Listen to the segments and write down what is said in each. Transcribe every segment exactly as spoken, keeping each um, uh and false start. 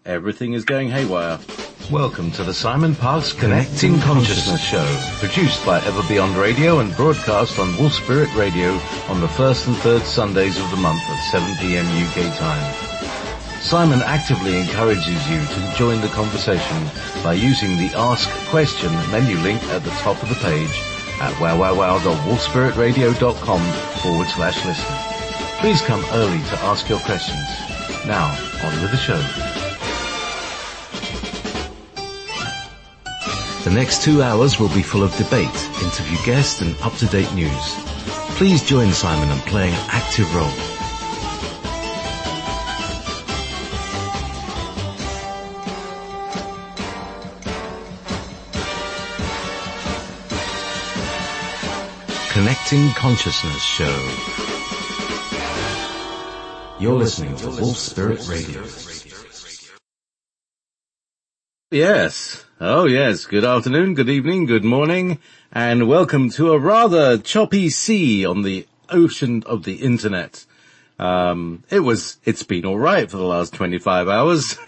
everything is going haywire. Welcome to the Simon Parkes Connecting Consciousness Show, produced by Ever Beyond Radio and broadcast on Wolf Spirit Radio on the first and third Sundays of the month at seven p.m. U K time. Simon actively encourages you to join the conversation by using the Ask Question menu link at the top of the page at wowwowwow.wolfspiritradio.com forward slash listen. Please come early to ask your questions. Now, on with the show. The next two hours will be full of debate, interview guests and up-to-date news. Please join Simon in playing an active role. Connecting Consciousness Show. You're listening to Wolf Spirit Radio. Yes. Oh yes. Good afternoon, good evening, good morning, and welcome to a rather choppy sea on the ocean of the internet. Um, it was, it's been alright for the last twenty-five hours.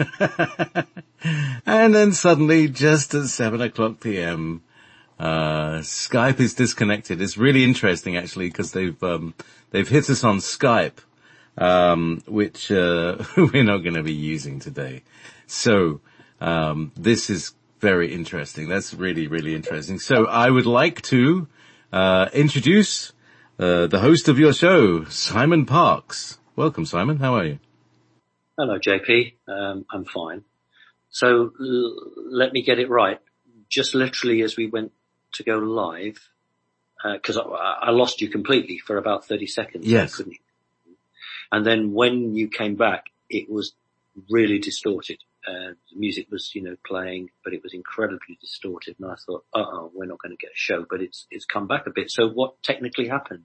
And then suddenly, just at seven o'clock p.m., uh, Skype is disconnected. It's really interesting actually, because they've, um, they've hit us on Skype, um, which, uh, we're not going to be using today. So, um, this is very interesting. That's really, really interesting. So I would like to uh introduce uh the host of your show, Simon Parkes. Welcome, Simon. How are you? Hello, J P. Um, I'm fine. So l- let me get it right. Just literally as we went to go live, because uh, I, I lost you completely for about thirty seconds. Yes. Couldn't you? And then when you came back, it was really distorted. Uh, the music was, you know, playing, but it was incredibly distorted. And I thought, uh-oh, we're not going to get a show. But it's it's come back a bit. So what technically happened?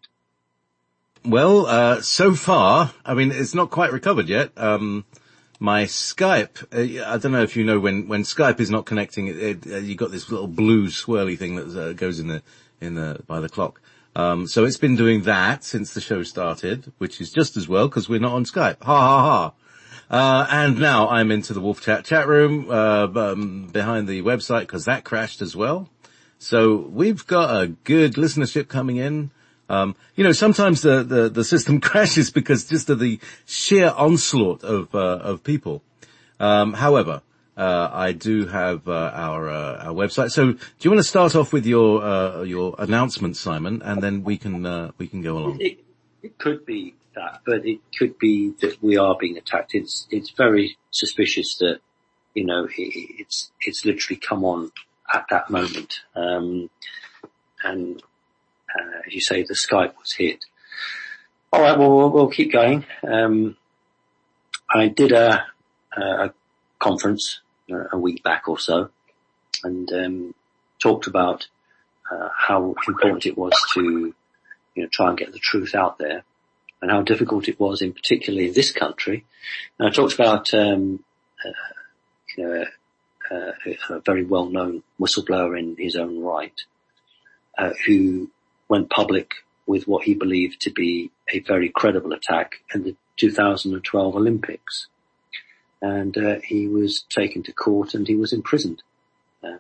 Well, uh so far, I mean, it's not quite recovered yet. Um My Skype, uh, I don't know if you know, when when Skype is not connecting, it, it, uh, you got this little blue swirly thing that uh, goes in the in the by the clock. Um So it's been doing that since the show started, which is just as well because we're not on Skype. Ha ha ha. Uh, and now I'm into the Wolf Chat chat room, uh, um, behind the website because that crashed as well. So we've got a good listenership coming in. Um, you know, sometimes the, the, the system crashes because just of the sheer onslaught of, uh, of people. Um, however, uh, I do have, uh, our, uh, our website. So do you want to start off with your, uh, your announcement, Simon, and then we can, uh, we can go along? It, it could be that, but it could be that we are being attacked. It's it's very suspicious that, you know, it, it's it's literally come on at that moment. Um, and uh, as you say, the Skype was hit. All right, well we'll, we'll keep going. Um, I did a, a conference a week back or so, and um, talked about uh, how important it was to, you know, try and get the truth out there, and how difficult it was, in particularly in this country. And I talked about, um, uh, you know, uh, a very well-known whistleblower in his own right, uh, who went public with what he believed to be a very credible attack in the two thousand twelve Olympics. And uh, he was taken to court and he was imprisoned. Um,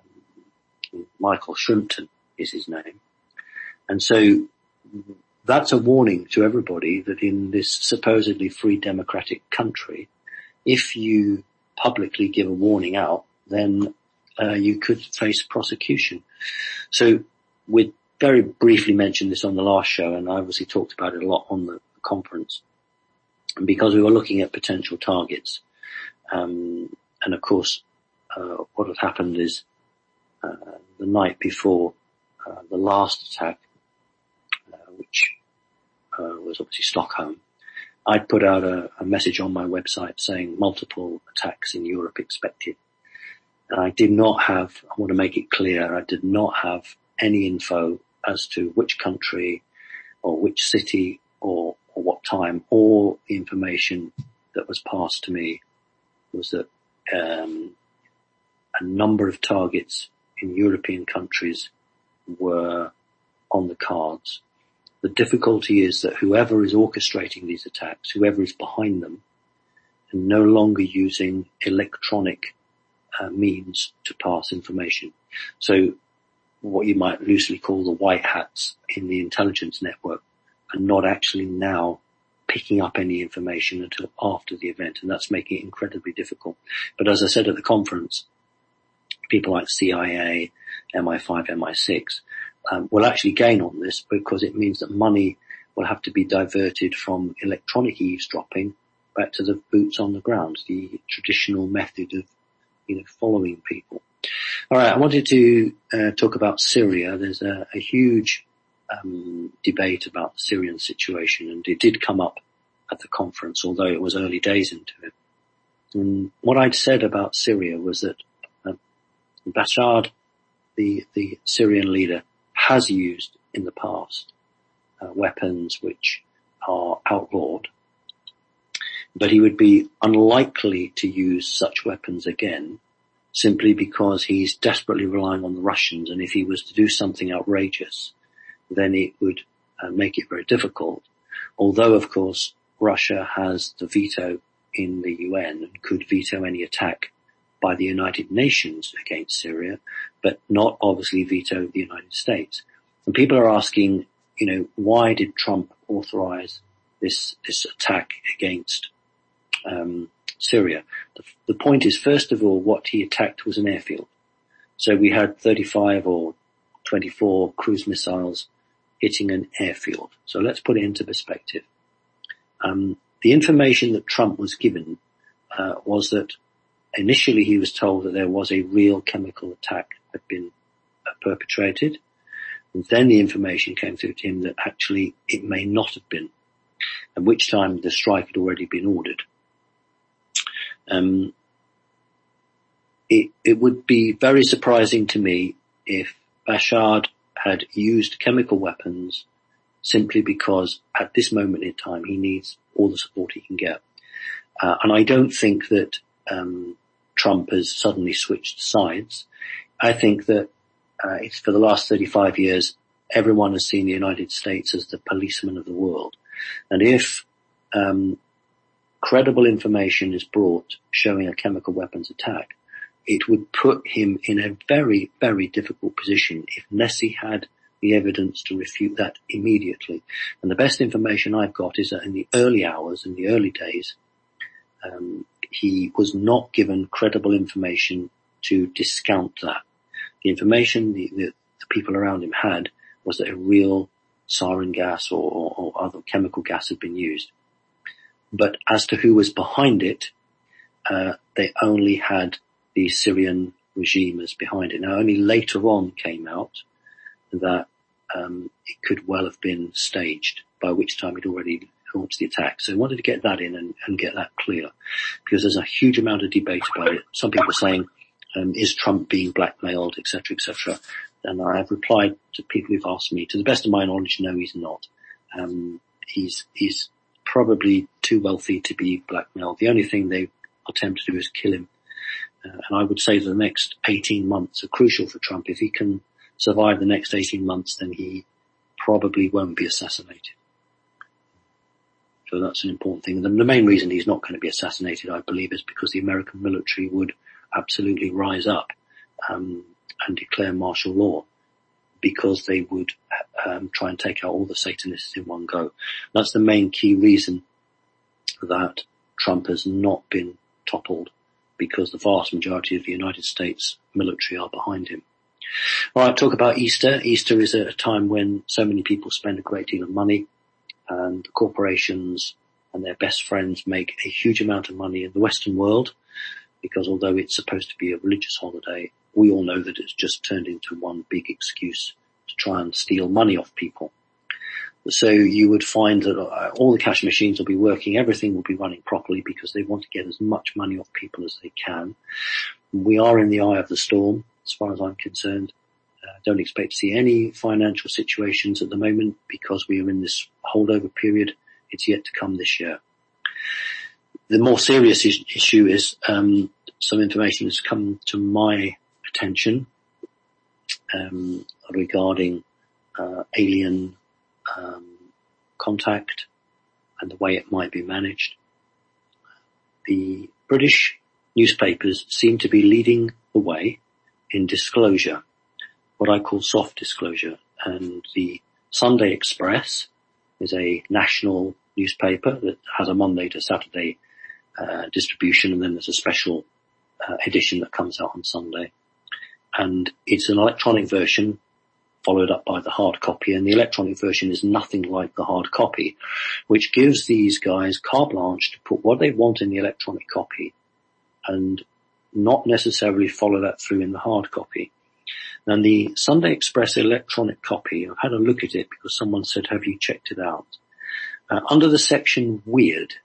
Michael Shrimpton is his name. And so that's a warning to everybody that in this supposedly free democratic country, if you publicly give a warning out, then uh, you could face prosecution. So we very briefly mentioned this on the last show, and I obviously talked about it a lot on the conference, and because we were looking at potential targets. Um, and of course, uh, what had happened is uh, the night before uh, the last attack, uh, which Uh, was obviously Stockholm, I'd put out a, a message on my website saying multiple attacks in Europe expected. And I did not have, I want to make it clear, I did not have any info as to which country or which city or, or what time. All the information that was passed to me was that um, a number of targets in European countries were on the cards. The difficulty is that whoever is orchestrating these attacks, whoever is behind them, and no longer using electronic uh, means to pass information. So what you might loosely call the white hats in the intelligence network are not actually now picking up any information until after the event, and that's making it incredibly difficult. But as I said at the conference, people like C I A, M I five, M I six um, will actually gain on this, because it means that money will have to be diverted from electronic eavesdropping back to the boots on the ground, the traditional method of, you know, following people. All right, I wanted to uh, talk about Syria. There's a, a huge um, debate about the Syrian situation, and it did come up at the conference, although it was early days into it. And what I'd said about Syria was that uh, Bashar, the, the Syrian leader, has used in the past uh, weapons which are outlawed, but he would be unlikely to use such weapons again, simply because he's desperately relying on the Russians, and if he was to do something outrageous, then it would uh, make it very difficult. Although, of course, Russia has the veto in the U N and could veto any attack by the United Nations against Syria, but not obviously veto the United States. And people are asking, you know, why did Trump authorize this, this attack against um Syria? The, the point is, first of all, what he attacked was an airfield. So we had thirty-five or twenty-four cruise missiles hitting an airfield. So let's put it into perspective. Um, the information that Trump was given uh, was that initially he was told that there was a real chemical attack that had been uh, perpetrated. And then the information came through to him that actually it may not have been, at which time the strike had already been ordered. Um, it, it would be very surprising to me if Bashar had used chemical weapons simply because at this moment in time he needs all the support he can get. Uh, and I don't think that um, Trump has suddenly switched sides. I think that uh, it's for the last thirty-five years, everyone has seen the United States as the policeman of the world. And if um, credible information is brought showing a chemical weapons attack, it would put him in a very, very difficult position if Nessie had the evidence to refute that immediately. And the best information I've got is that in the early hours, in the early days, um, he was not given credible information to discount that. The information the, the, the people around him had was that a real sarin gas or, or, or other chemical gas had been used. But as to who was behind it, uh, they only had the Syrian regime as behind it. Now, only later on came out that um, it could well have been staged, by which time he'd already launched the attack. So I wanted to get that in and, and get that clear, because there's a huge amount of debate about it. Some people are saying, um, is Trump being blackmailed, et cetera, et cetera. And I have replied to people who've asked me, to the best of my knowledge, no, he's not. Um, he's, he's probably too wealthy to be blackmailed. The only thing they attempt to do is kill him. Uh, and I would say the next eighteen months are crucial for Trump. If he can survive the next eighteen months, then he probably won't be assassinated. So that's an important thing. The, the main reason he's not going to be assassinated, I believe, is because the American military would absolutely rise up um, and declare martial law, because they would um, try and take out all the Satanists in one go. That's the main key reason that Trump has not been toppled, because the vast majority of the United States military are behind him. All right, talk about Easter. Easter is a time when so many people spend a great deal of money, and corporations and their best friends make a huge amount of money in the Western world, because although it's supposed to be a religious holiday, we all know that it's just turned into one big excuse to try and steal money off people. So you would find that all the cash machines will be working, everything will be running properly, because they want to get as much money off people as they can. We are in the eye of the storm, as far as I'm concerned. I uh, don't expect to see any financial situations at the moment, because we are in this holdover period. It's yet to come this year. The more serious is- issue is um, some information has come to my attention um, regarding uh, alien um, contact and the way it might be managed. the British newspapers seem to be leading the way in disclosure, what I call soft disclosure. And the Sunday Express is a national newspaper that has a Monday to Saturday uh, distribution, and then there's a special uh, edition that comes out on Sunday. And it's an electronic version followed up by the hard copy, and the electronic version is nothing like the hard copy, which gives these guys carte blanche to put what they want in the electronic copy and not necessarily follow that through in the hard copy. And the Sunday Express electronic copy, I've had a look at it because someone said, have you checked it out? Uh, under the section Weird,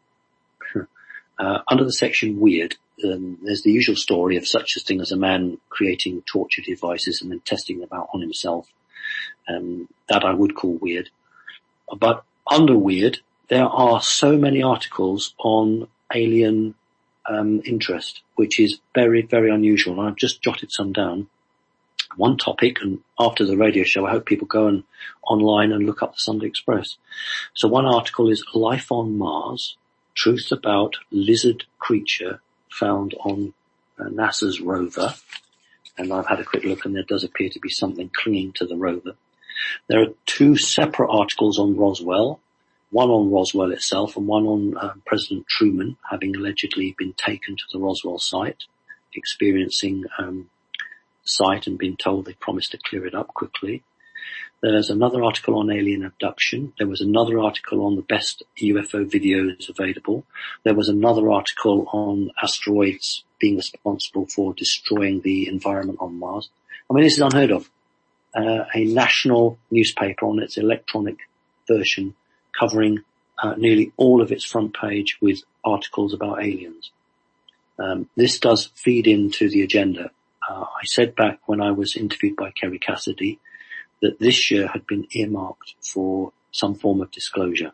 uh, under the section Weird, um, there's the usual story of such a thing as a man creating torture devices and then testing them out on himself. Um, that I would call weird. But under Weird, there are so many articles on alien um, interest, which is very, very unusual. And I've just jotted some down. One topic, and after the radio show, I hope people go and online and look up the Sunday Express. So one article is Life on Mars, Truth About Lizard Creature Found on uh, NASA's rover. And I've had a quick look, and there does appear to be something clinging to the rover. There are two separate articles on Roswell, one on Roswell itself and one on uh, President Truman having allegedly been taken to the Roswell site, experiencing um site and been told they promised to clear it up quickly. There's another article on alien abduction. There was another article on the best U F O videos available. There was another article on asteroids being responsible for destroying the environment on Mars. I mean, this is unheard of. Uh, a national newspaper on its electronic version covering uh, nearly all of its front page with articles about aliens. Um, this does feed into the agenda. Uh, I said back when I was interviewed by Kerry Cassidy that this year had been earmarked for some form of disclosure.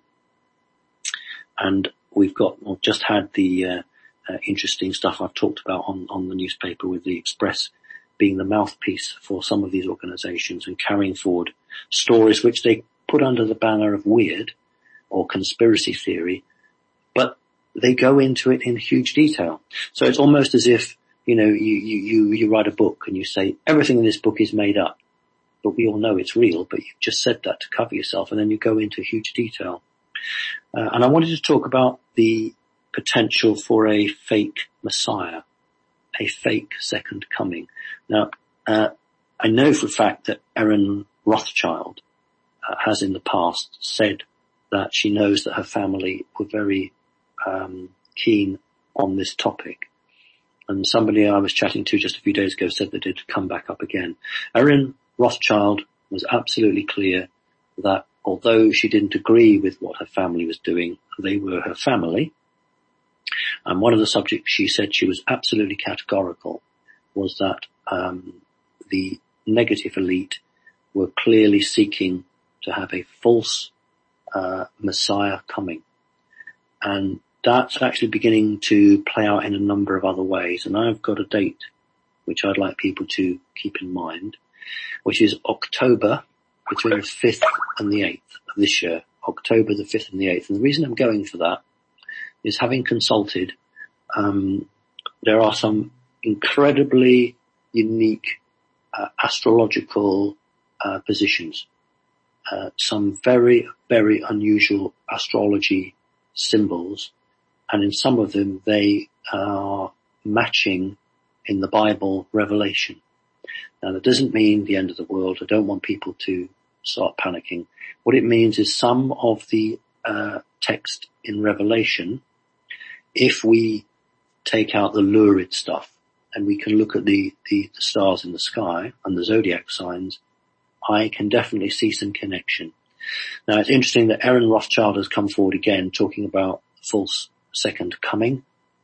And we've got, well, just had the uh, uh, interesting stuff I've talked about on, on the newspaper with the Express being the mouthpiece for some of these organizations and carrying forward stories which they put under the banner of weird or conspiracy theory, but they go into it in huge detail. So it's almost as if, you know, you, you, you, you write a book and you say everything in this book is made up, but we all know it's real, but you've just said that to cover yourself, and then you go into huge detail. Uh, and I wanted to talk about the potential for a fake Messiah, a fake second coming. Now, uh, I know for a fact that Erin Rothschild uh, has in the past said that she knows that her family were very um, keen on this topic. And somebody I was chatting to just a few days ago said that it had come back up again. Erin Rothschild was absolutely clear that although she didn't agree with what her family was doing, they were her family. And one of the subjects she said she was absolutely categorical was that um, the negative elite were clearly seeking to have a false uh, Messiah coming. And that's actually beginning to play out in a number of other ways. And I've got a date which I'd like people to keep in mind, which is October, between the fifth and the eighth of this year, October the fifth and the eighth. And the reason I'm going for that is, having consulted, um, there are some incredibly unique uh, astrological uh, positions, uh, some very, very unusual astrology symbols, and in some of them they are matching in the Bible Revelation. Now, that doesn't mean the end of the world. I don't want people to start panicking. What it means is some of the uh, text in Revelation, if we take out the lurid stuff and we can look at the, the, the stars in the sky and the zodiac signs, I can definitely see some connection. Now, it's interesting that Erin Rothschild has come forward again talking about false second coming.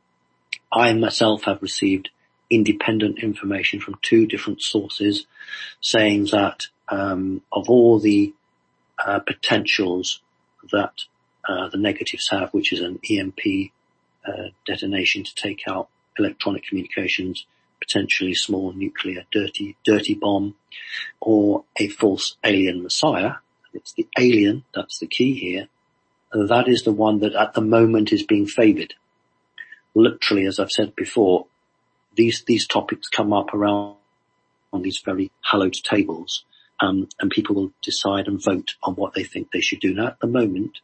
I myself have received independent information from two different sources saying that um, of all the uh, potentials that uh, the negatives have, which is an E M P uh, detonation to take out electronic communications, potentially small nuclear dirty dirty bomb, or a false alien Messiah. It's the alien, that's the key here. That is the one that at the moment is being favoured. literally, as I've said before, these, these topics come up around on these very hallowed tables, um, and people will decide and vote on what they think they should do. Now, at the moment,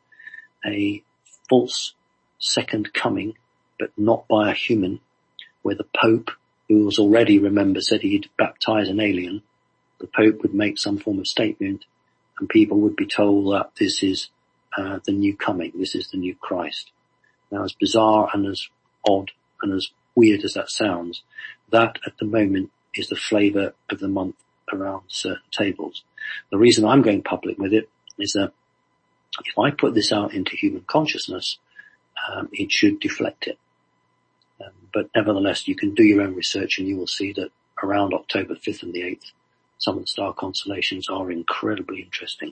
a false second coming, but not by a human, where the Pope, who was already, remember, said he'd baptize an alien, the Pope would make some form of statement, and people would be told that this is uh, the new coming, this is the new Christ. Now, as bizarre and as odd and as weird as that sounds, that at the moment is the flavour of the month around certain tables. The reason I'm going public with it is that if I put this out into human consciousness, um, it should deflect it. Um, but nevertheless, you can do your own research and you will see that around October fifth and the eighth, some of the star constellations are incredibly interesting.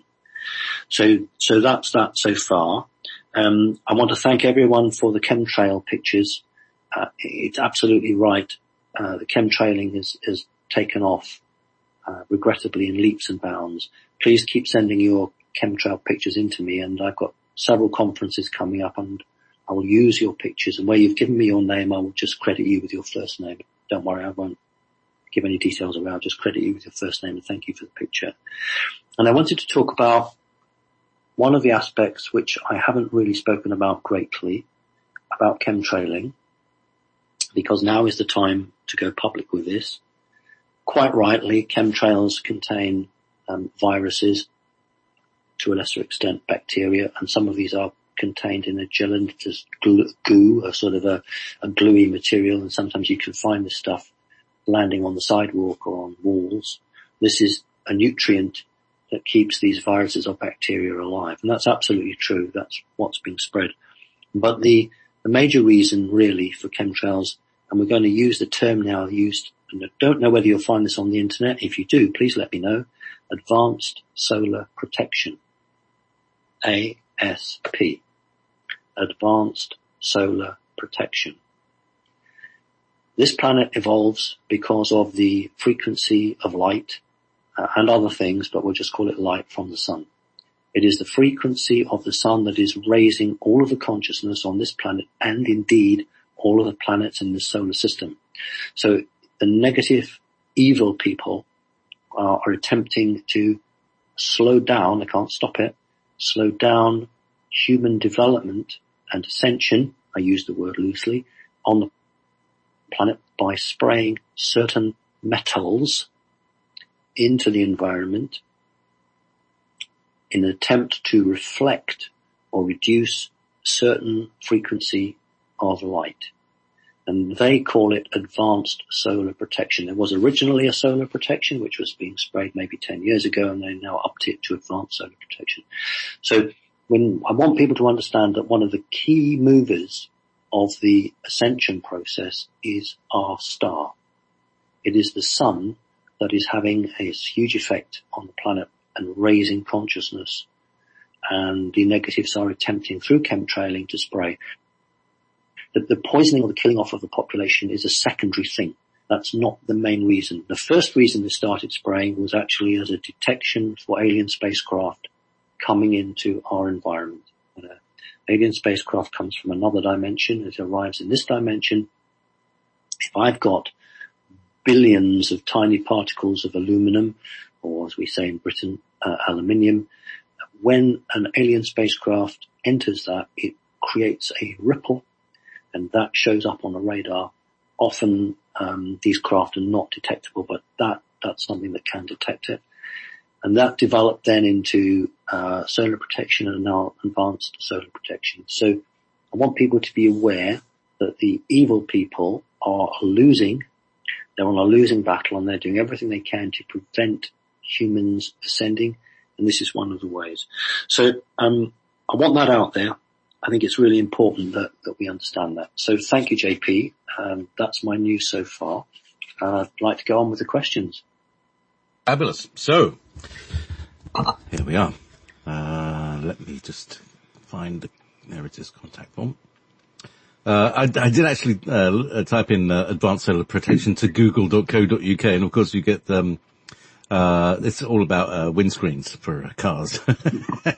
So, so that's that so far. Um, I want to thank everyone for the chemtrail pictures. Uh, it's absolutely right. Uh, the chemtrailing has, has taken off, uh, regrettably in leaps and bounds. Please keep sending your chemtrail pictures into me, and I've got several conferences coming up, and I will use your pictures, and where you've given me your name, I will just credit you with your first name. Don't worry, I won't give any details away. I'll just credit you with your first name and thank you for the picture. And I wanted to talk about one of the aspects which I haven't really spoken about greatly, about chemtrailing, because now is the time to go public with this. Quite rightly, chemtrails contain um, viruses, to a lesser extent bacteria, and some of these are contained in a gelatinous goo, a sort of a, a gluey material, and sometimes you can find this stuff landing on the sidewalk or on walls. This is a nutrient that keeps these viruses or bacteria alive, and that's absolutely true. That's what's being spread. But the, the major reason really for chemtrails, and we're going to use the term now used, and I don't know whether you'll find this on the internet. If you do, please let me know. Advanced Solar Protection. A S P. Advanced Solar Protection. This planet evolves because of the frequency of light uh, and other things, but we'll just call it light from the sun. It is the frequency of the sun that is raising all of the consciousness on this planet, and indeed all of the planets in the solar system. So the negative, evil people are, are attempting to slow down, they can't stop it, slow down human development and ascension, I use the word loosely, on the planet by spraying certain metals into the environment in an attempt to reflect or reduce certain frequency of light. And they call it advanced solar protection. There was originally a solar protection which was being sprayed maybe ten years ago, and they now upped it to advanced solar protection. So when I want people to understand that one of the key movers of the ascension process is our star. It is the sun that is having a huge effect on the planet and raising consciousness, and the negatives are attempting through chemtrailing to spray. The, the poisoning or the killing off of the population is a secondary thing. That's not the main reason. The first reason they started spraying was actually as a detection for alien spacecraft coming into our environment. Uh, alien spacecraft comes from another dimension. It arrives in this dimension. If I've got billions of tiny particles of aluminum, or as we say in Britain, uh, aluminium, when an alien spacecraft enters that, it creates a ripple, and that shows up on a radar. Often um, these craft are not detectable, but that that's something that can detect it. And that developed then into uh, solar protection and now advanced solar protection. So I want people to be aware that the evil people are losing. They're on a losing battle, and they're doing everything they can to prevent humans ascending, and this is one of the ways. So um, I want that out there. I think it's really important that, that we understand that. So thank you, J P. Um, that's my news so far. Uh, I'd like to go on with the questions. Fabulous. So, here we are. Uh, let me just find the, there it is, contact form. Uh, I, I did actually, uh, type in, uh, advanced solar protection to google dot co dot uk, and of course you get, um, uh, it's all about, uh, windscreens for uh, cars.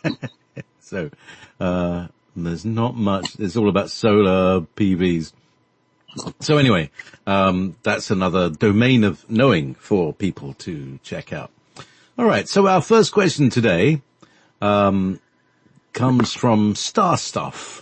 So, uh, there's not much, it's all about solar P Vs. So anyway, um, that's another domain of knowing for people to check out. All right. So our first question today, um, comes from Star Stuff.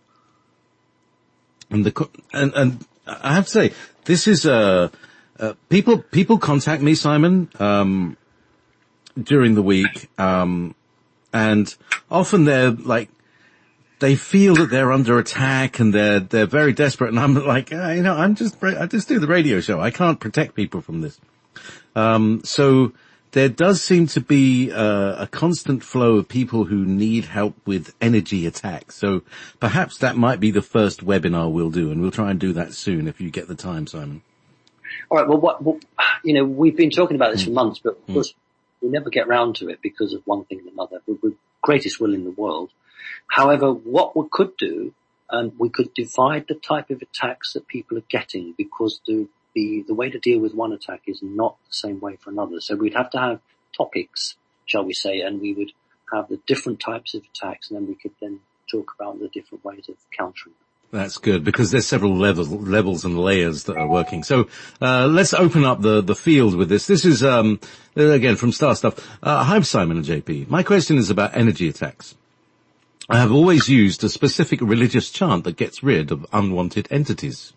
And the, and, and I have to say, this is, uh, uh, people, people contact me, Simon, um, during the week, um, and often they're like, they feel that they're under attack and they're, they're very desperate. And I'm like, uh, you know, I'm just, I just do the radio show. I can't protect people from this. Um, so there does seem to be uh, a constant flow of people who need help with energy attacks. So perhaps that might be the first webinar we'll do, and we'll try and do that soon if you get the time, Simon. All right. Well, what, what you know, we've been talking about this mm. for months, but of course mm. we never get round to it because of one thing and another. With the greatest will in the world. However, what we could do, um, we could divide the type of attacks that people are getting, because the, the, the way to deal with one attack is not the same way for another. So we'd have to have topics, shall we say, and we would have the different types of attacks, and then we could then talk about the different ways of countering them. That's good, because there's several levels, levels and layers that are working. So, uh, let's open up the, the field with this. This is, um, again, from Star Stuff. Uh, hi, Simon and J P. My question is about energy attacks. I have always used a specific religious chant that gets rid of unwanted entities.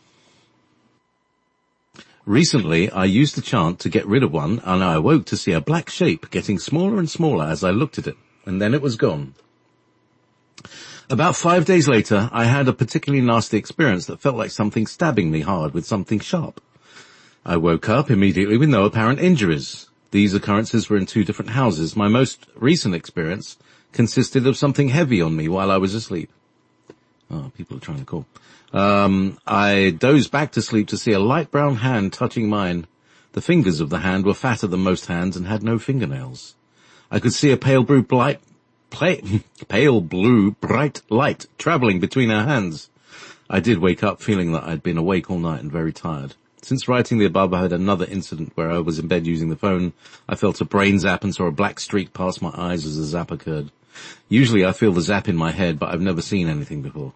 Recently, I used the chant to get rid of one, and I awoke to see a black shape getting smaller and smaller as I looked at it, and then it was gone. About five days later, I had a particularly nasty experience that felt like something stabbing me hard with something sharp. I woke up immediately with no apparent injuries. These occurrences were in two different houses. My most recent experience consisted of something heavy on me while I was asleep. Oh, people are trying to call. Um, I dozed back to sleep to see a light brown hand touching mine. The fingers of the hand were fatter than most hands and had no fingernails. I could see a pale blue light, pale blue bright light traveling between our hands. I did wake up feeling that I'd been awake all night and very tired. Since writing the above, I had another incident where I was in bed using the phone. I felt a brain zap and saw a black streak pass my eyes as the zap occurred. Usually I feel the zap in my head, but I've never seen anything before.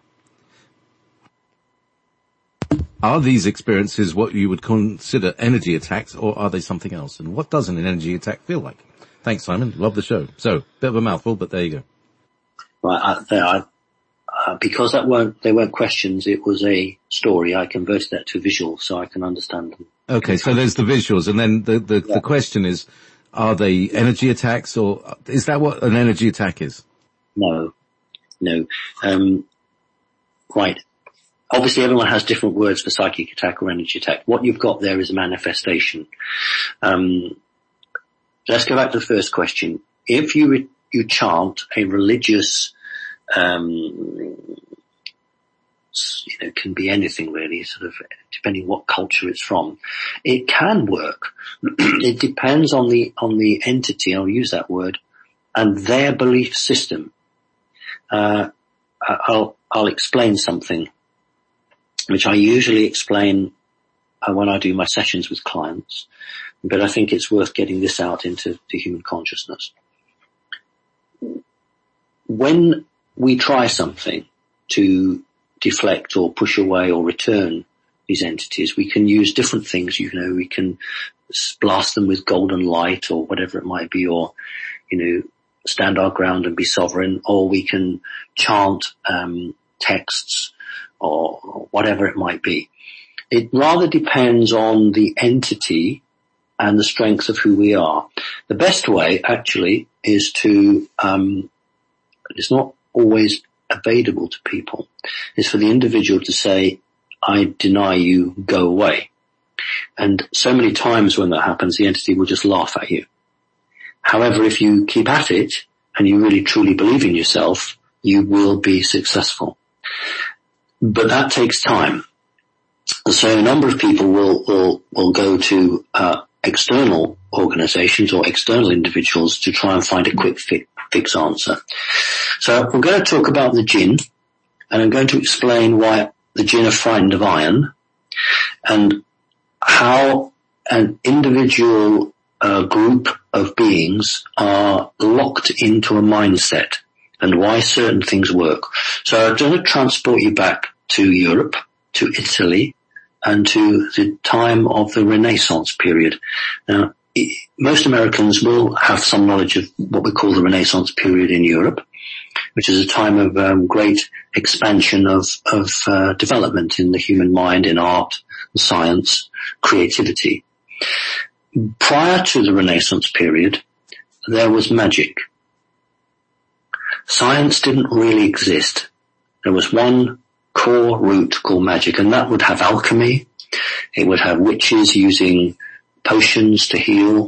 Are these experiences what you would consider energy attacks, or are they something else? And what does an energy attack feel like? Thanks, Simon. Love the show. So, bit of a mouthful, but there you go. Right, I, there, I, uh, because that weren't, they weren't questions, it was a story. I converted that to visual so I can understand them. Okay, so there's the visuals, and then the, the, yeah. the question is, are they energy attacks, or is that what an energy attack is? No, no. Um, right. Obviously everyone has different words for psychic attack or energy attack. What you've got there is a manifestation. Um, let's go back to the first question. If you, re- you chant a religious, um, you know, can be anything really, sort of, depending what culture it's from. It can work. It depends on the, on the entity, I'll use that word, and their belief system. Uh, I'll, I'll explain something, which I usually explain uh, when I do my sessions with clients, but I think it's worth getting this out into the human consciousness. When we try something to deflect or push away or return these entities, we can use different things. You know, we can blast them with golden light or whatever it might be, or, you know, stand our ground and be sovereign, or we can chant um texts or whatever it might be. It rather depends on the entity and the strength of who we are. The best way actually is to, um it's not always available to people, is for the individual to say, I deny you, go away. And so many times when that happens, the entity will just laugh at you. However, if you keep at it and you really truly believe in yourself, you will be successful. But that takes time. So a number of people will, will, will go to, uh, external organizations or external individuals to try and find a quick fi- fix answer. So we're going to talk about the jinn, and I'm going to explain why the jinn are frightened of iron, and how an individual uh, group of beings are locked into a mindset, and why certain things work. So I'm going to transport you back to Europe, to Italy and to the time of the Renaissance period. Now, most Americans will have some knowledge of what we call the Renaissance period in Europe, which is a time of um, great expansion of, of uh, development in the human mind, in art, science, creativity. Prior to the Renaissance period, there was magic. Science didn't really exist. There was one core root called magic, and that would have alchemy. It would have witches using potions to heal,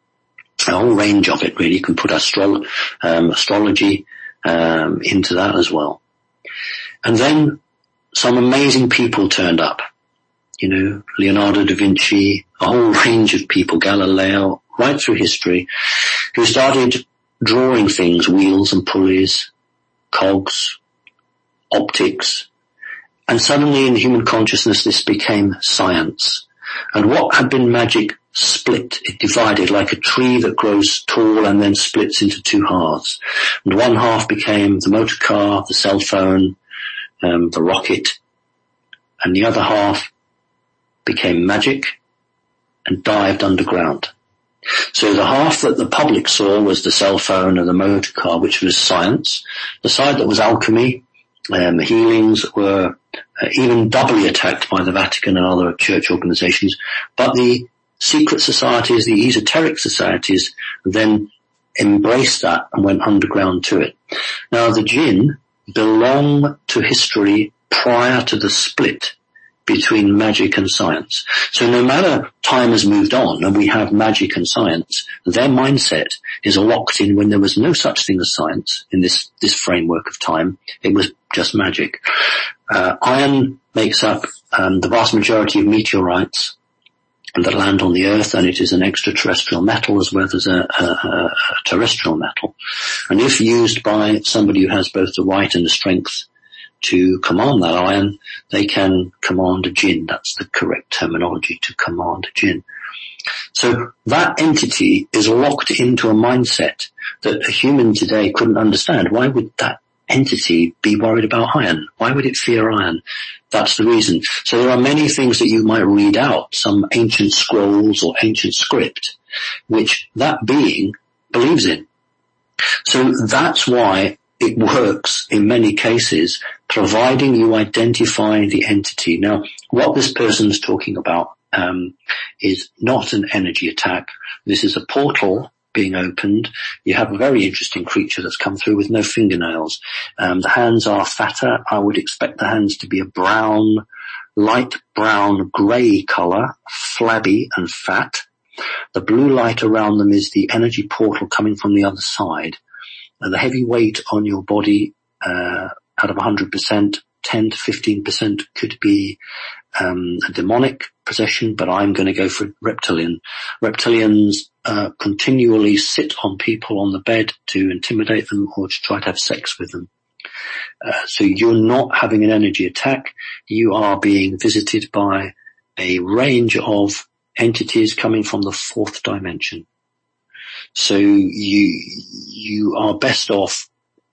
a whole range of it really. You can put astro- um, astrology um, into that as well. And then some amazing people turned up. You know, Leonardo da Vinci, a whole range of people, Galileo, right through history, who started drawing things, wheels and pulleys, cogs, optics, and suddenly in human consciousness this became science. And what had been magic split, it divided like a tree that grows tall and then splits into two halves. And one half became the motor car, the cell phone, um, the rocket, and the other half became magic and dived underground. So the half that the public saw was the cell phone and the motor car, which was science. The side that was alchemy, um, healings were uh, even doubly attacked by the Vatican and other church organizations. But the secret societies, the esoteric societies, then embraced that and went underground to it. Now the jinn belong to history prior to the split between magic and science. So no matter time has moved on and we have magic and science, their mindset is locked in when there was no such thing as science in this, this framework of time. It was just magic. Uh, iron makes up um, the vast majority of meteorites that land on the earth, and it is an extraterrestrial metal as well as a, a, a terrestrial metal. And if used by somebody who has both the right and the strength to command that iron, they can command a jinn. That's the correct terminology, to command a jinn. So that entity is locked into a mindset that a human today couldn't understand. Why would that entity be worried about iron? Why would it fear iron? That's the reason. So there are many things that you might read out, some ancient scrolls or ancient script, which that being believes in. So that's why it works in many cases, providing you identify the entity. Now, what this person's talking about um, is not an energy attack. This is a portal being opened. You have a very interesting creature that's come through with no fingernails. Um, the hands are fatter. I would expect the hands to be a brown, light brown, grey colour, flabby and fat. The blue light around them is the energy portal coming from the other side. And the heavy weight on your body, uh, out of one hundred percent, ten to fifteen percent could be um, a demonic possession, but I'm going to go for reptilian. Reptilians uh, continually sit on people on the bed to intimidate them or to try to have sex with them. Uh, so you're not having an energy attack. You are being visited by a range of entities coming from the fourth dimension. So you, you are best off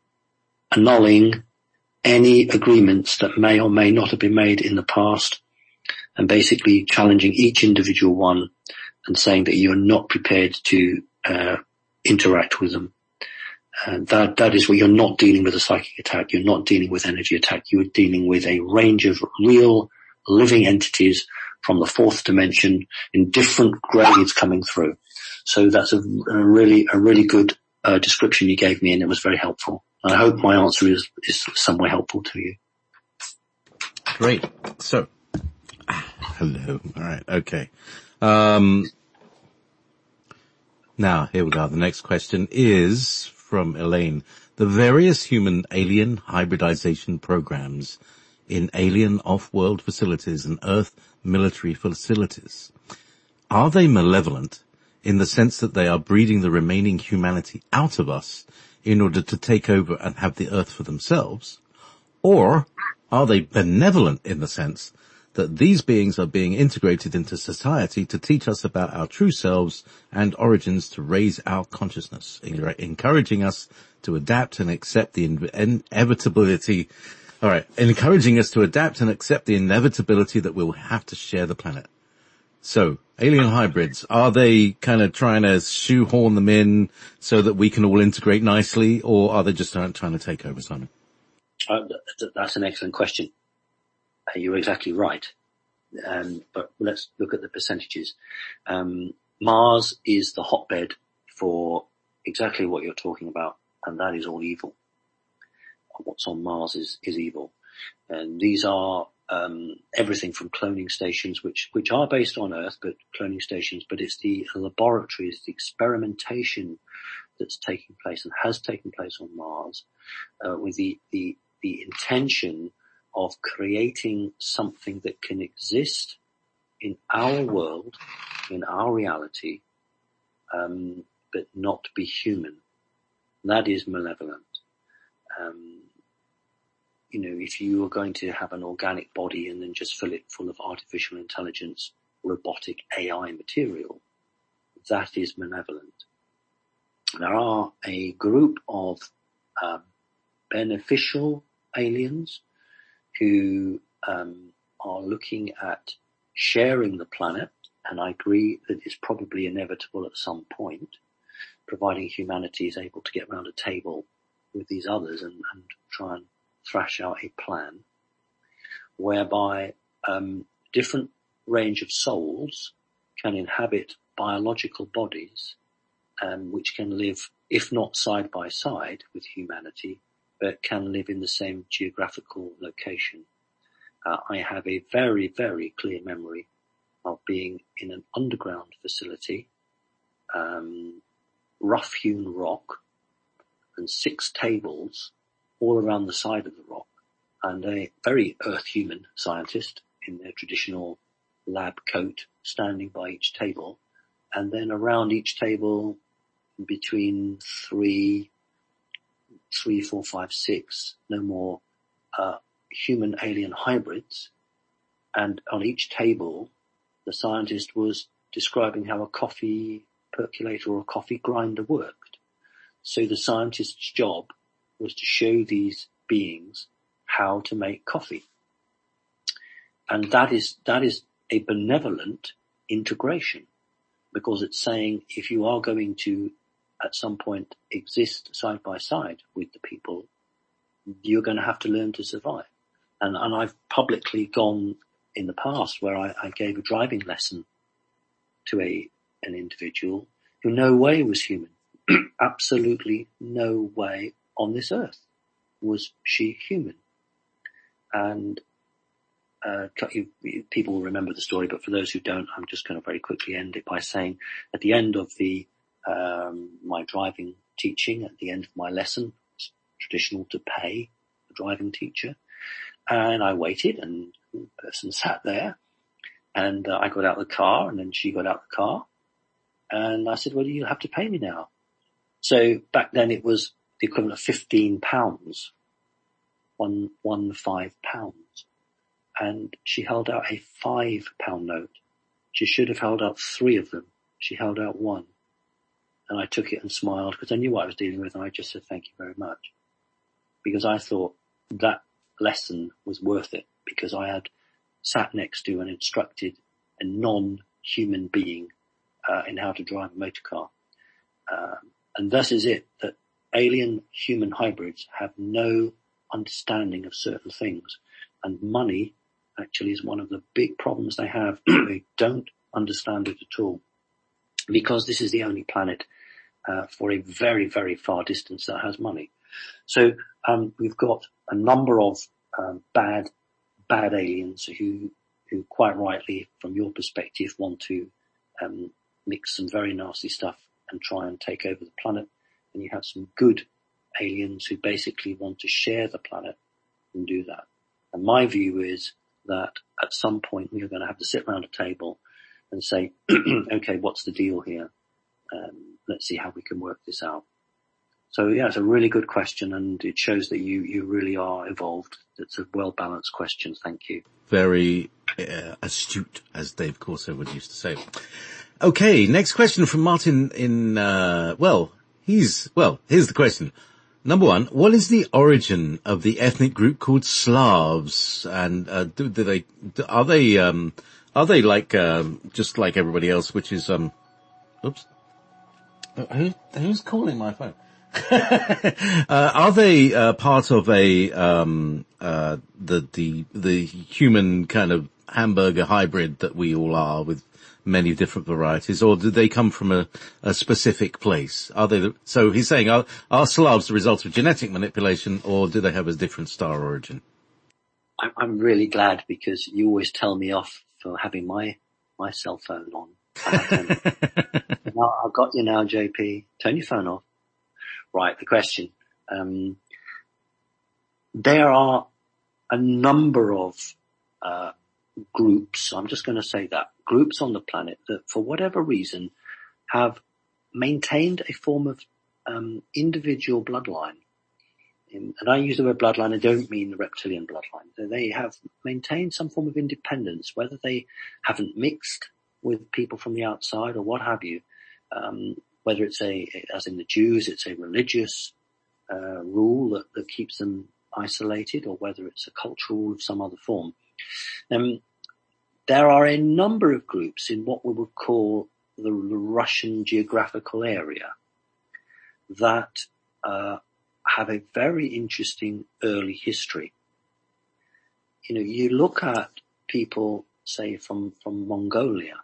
annulling any agreements that may or may not have been made in the past and basically challenging each individual one and saying that you're not prepared to, uh, interact with them. Uh, that, that is where you're not dealing with a psychic attack. You're not dealing with energy attack. You're dealing with a range of real living entities from the fourth dimension in different grades coming through. So that's a, a really, a really good uh, description you gave me, and it was very helpful. I hope my answer is, is somewhat helpful to you. Great. So, hello. All right. Okay. Um, now, here we go. The next question is from Elaine. The various human alien hybridization programs in alien off-world facilities and Earth military facilities, are they malevolent in the sense that they are breeding the remaining humanity out of us in order to take over and have the Earth for themselves? Or are they benevolent in the sense that these beings are being integrated into society to teach us about our true selves and origins, to raise our consciousness, encouraging us to adapt and accept the inevitability All right. Encouraging us to adapt and accept the inevitability that we'll have to share the planet. So, alien hybrids, are they kind of trying to shoehorn them in so that we can all integrate nicely, or are they just trying to take over, Simon? Uh, that's an excellent question. Uh, you're exactly right. Um, but let's look at the percentages. Um, Mars is the hotbed for exactly what you're talking about, and that is all evil. What's on Mars is, is evil. And these are um, everything from cloning stations, which, which are based on Earth, but cloning stations, but it's the laboratories, the experimentation that's taking place and has taken place on Mars, uh, with the, the, the intention of creating something that can exist in our world, in our reality, um, but not be human. That is malevolent. Um, you know, if you are going to have an organic body and then just fill it full of artificial intelligence, robotic A I material, that is malevolent. There are a group of uh, beneficial aliens who um, are looking at sharing the planet, and I agree that it's probably inevitable at some point, providing humanity is able to get around a table with these others and, and try and thrash out a plan whereby um, different range of souls can inhabit biological bodies, um, which can live, if not side by side with humanity, but can live in the same geographical location. Uh, I have a very, very clear memory of being in an underground facility, um, rough-hewn rock, and six tables all around the side of the rock, and a very Earth-human scientist in their traditional lab coat standing by each table, and then around each table between three, three, four, five, six, no more uh, human-alien hybrids, and on each table the scientist was describing how a coffee percolator or a coffee grinder worked. So the scientist's job was to show these beings how to make coffee. And that is, that is a benevolent integration, because it's saying if you are going to at some point exist side by side with the people, you're going to have to learn to survive. And, and I've publicly gone in the past where I, I gave a driving lesson to a, an individual who no way was human. Absolutely no way on this earth was she human. And uh, you, people will remember the story, but for those who don't, I'm just going to very quickly end it by saying at the end of the um, my driving teaching, at the end of my lesson, it's traditional to pay a driving teacher, and I waited, and the person sat there, and uh, I got out of the car, and then she got out of the car, and I said, well, you have to pay me now. So back then it was the equivalent of fifteen pounds, one, one five pounds. And she held out a five pound note. She should have held out three of them. She held out one. And I took it and smiled because I knew what I was dealing with, and I just said, thank you very much. Because I thought that lesson was worth it, because I had sat next to and instructed a non-human being uh, in how to drive a motor car. Um, and thus is it that alien human hybrids have no understanding of certain things. And money actually is one of the big problems they have. They don't understand it at all, because this is the only planet uh, for a very, very far distance that has money. So um, we've got a number of um, bad, bad aliens who, who quite rightly, from your perspective, want to um, mix some very nasty stuff and try and take over the planet. And you have some good aliens who basically want to share the planet and do that. And my view is that at some point we are going to have to sit around a table and say, okay, what's the deal here? Um, let's see how we can work this out. So yeah, it's a really good question, and it shows that you, you really are evolved. It's a well-balanced question. Thank you. Very uh, astute, as Dave Corso would used to say. Okay, next question from Martin in, uh, well, he's, well, here's the question. Number one, what is the origin of the ethnic group called Slavs? And uh, do, do they do, are they um, are they like um, just like everybody else, which is um, oops, who who's calling my phone? uh, are they uh, part of a um, uh, the the the human kind of hamburger hybrid that we all are, with many different varieties, or do they come from a, a specific place? Are they the, so he's saying, are, are Slavs the result of genetic manipulation, or do they have a different star origin? I'm really glad, because you always tell me off for having my my cell phone on. Now, I've got you now, J P. Turn your phone off. Right, the question. Um, there are a number of uh, groups, I'm just going to say that, groups on the planet that for whatever reason have maintained a form of um, individual bloodline. In, and I use the word bloodline, I don't mean the reptilian bloodline. They have maintained some form of independence, whether they haven't mixed with people from the outside or what have you. Um, whether it's a, as in the Jews, it's a religious uh, rule that, that keeps them isolated, or whether it's a cultural rule of some other form. Um, there are a number of groups in what we would call the, the Russian geographical area that uh, have a very interesting early history. You know, you look at people, say, from, from Mongolia,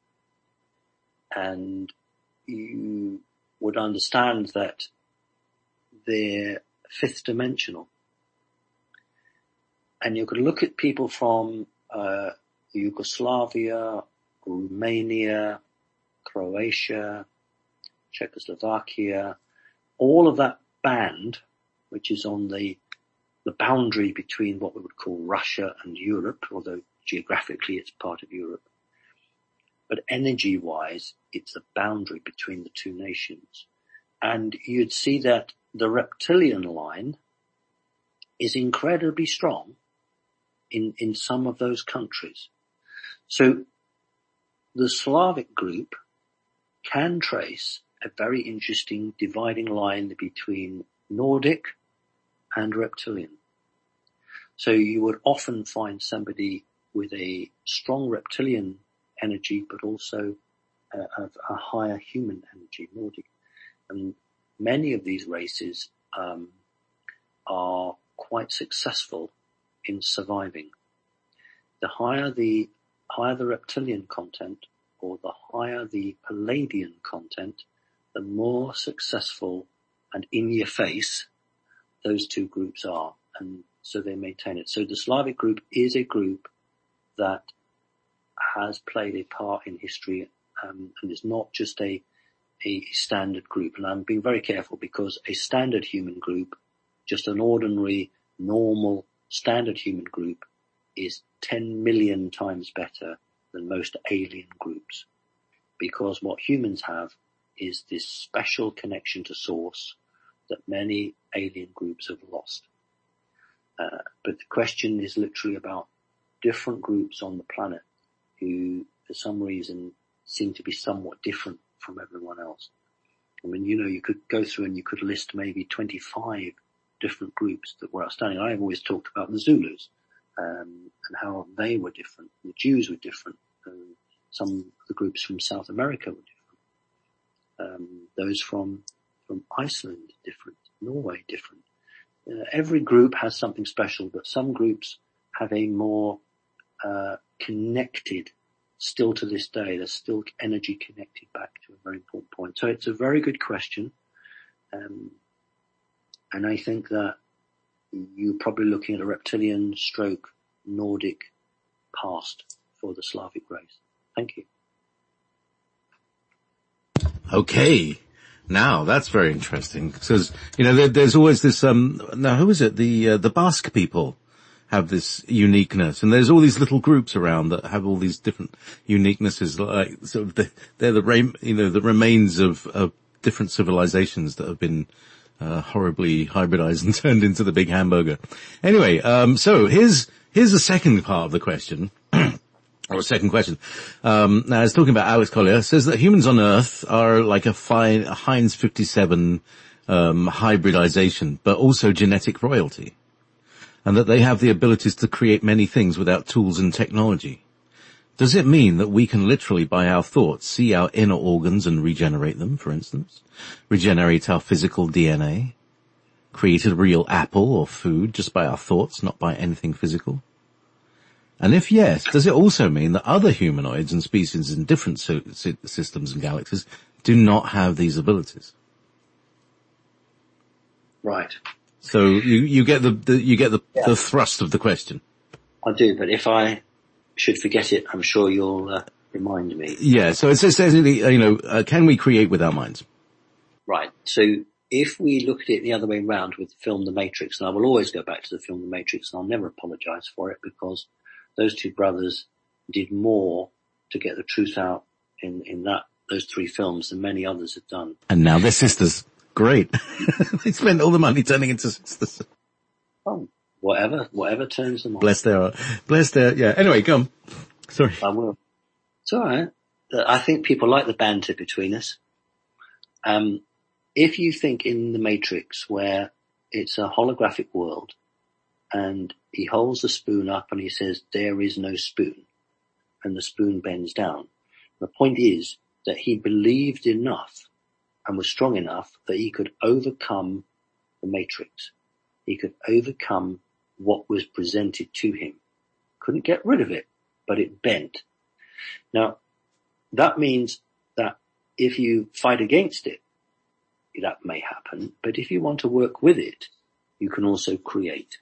and you would understand that they're fifth dimensional. And you could look at people from uh, Yugoslavia, Romania, Croatia, Czechoslovakia, all of that band, which is on the the boundary between what we would call Russia and Europe, although geographically it's part of Europe. But energy-wise, it's the boundary between the two nations. And you'd see that the reptilian line is incredibly strong in, in some of those countries. So the Slavic group can trace a very interesting dividing line between Nordic and reptilian. So you would often find somebody with a strong reptilian energy, but also uh, a higher human energy, Nordic. And many of these races um, are quite successful in surviving. The higher the higher the reptilian content, or the higher the Palladian content, the more successful and in your face those two groups are, and so they maintain it. So the Slavic group is a group that has played a part in history, um, and is not just a, a standard group. And I'm being very careful, because a standard human group, just an ordinary, normal, standard human group, is ten million times better than most alien groups. Because what humans have is this special connection to source that many alien groups have lost. Uh, but the question is literally about different groups on the planet who, for some reason, seem to be somewhat different from everyone else. I mean, you know, you could go through and you could list maybe twenty-five different groups that were outstanding. I've always talked about the Zulus, um, and how they were different. The Jews were different. Um, some of the groups from South America were different. Um, those from, from Iceland, different. Norway, different. Uh, every group has something special, but some groups have a more uh, connected, still to this day, there's still energy connected back to a very important point. So it's a very good question. Um, and I think that you're probably looking at a reptilian stroke Nordic past for the Slavic race. Thank you. Okay. Now, that's very interesting, because, you know, there, there's always this, um, now who is it? The, uh, the Basque people have this uniqueness, and there's all these little groups around that have all these different uniquenesses, like, sort of the, they're the, you know, the remains of, of different civilizations that have been, uh, horribly hybridized and turned into the big hamburger. Anyway, um, so here's, here's the second part of the question. Or a second question. Um, now, it's talking about Alex Collier. Says that humans on Earth are like a, fine, a Heinz fifty-seven um, hybridization, but also genetic royalty, and that they have the abilities to create many things without tools and technology. Does it mean that we can literally, by our thoughts, see our inner organs and regenerate them, for instance? Regenerate our physical D N A? Create a real apple or food just by our thoughts, not by anything physical? And if yes, does it also mean that other humanoids and species in different so- systems and galaxies do not have these abilities? Right. So you, you get the, the you get the, yeah. the thrust of the question. I do, but if I should forget it, I'm sure you'll uh, remind me. Yeah, so it's essentially, you know, uh, can we create with our minds? Right. So if we look at it the other way around with the film The Matrix, and I will always go back to the film The Matrix, and I'll never apologize for it, because those two brothers did more to get the truth out in, in that, those three films than many others have done. And now they're sisters. Great. They spent all the money turning into sisters. Oh, whatever, whatever turns them on. Bless their, bless their, yeah. Anyway, come. Sorry. I will. It's alright. I think people like the banter between us. Um, if you think in The Matrix, where it's a holographic world, and he holds the spoon up and he says, there is no spoon, and the spoon bends down. The point is that he believed enough and was strong enough that he could overcome the Matrix. He could overcome what was presented to him. Couldn't get rid of it, but it bent. Now, that means that if you fight against it, that may happen, but if you want to work with it, you can also create.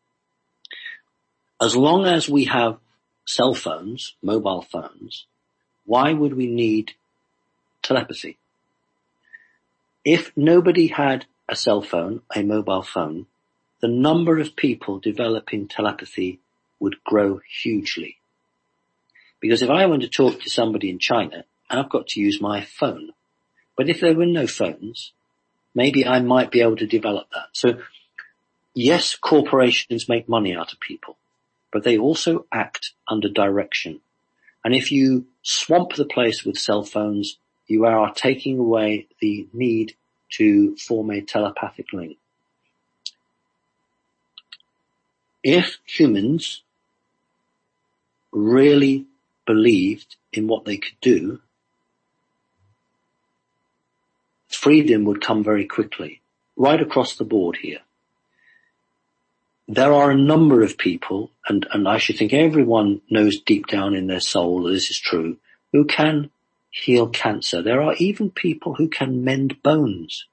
As long as we have cell phones, mobile phones, why would we need telepathy? If nobody had a cell phone, a mobile phone, the number of people developing telepathy would grow hugely. Because if I want to talk to somebody in China, I've got to use my phone. But if there were no phones, maybe I might be able to develop that. So yes, corporations make money out of people, but they also act under direction. And if you swamp the place with cell phones, you are taking away the need to form a telepathic link. If humans really believed in what they could do, freedom would come very quickly, right across the board here. There are a number of people, and, and I should think everyone knows deep down in their soul that this is true, who can heal cancer. There are even people who can mend bones.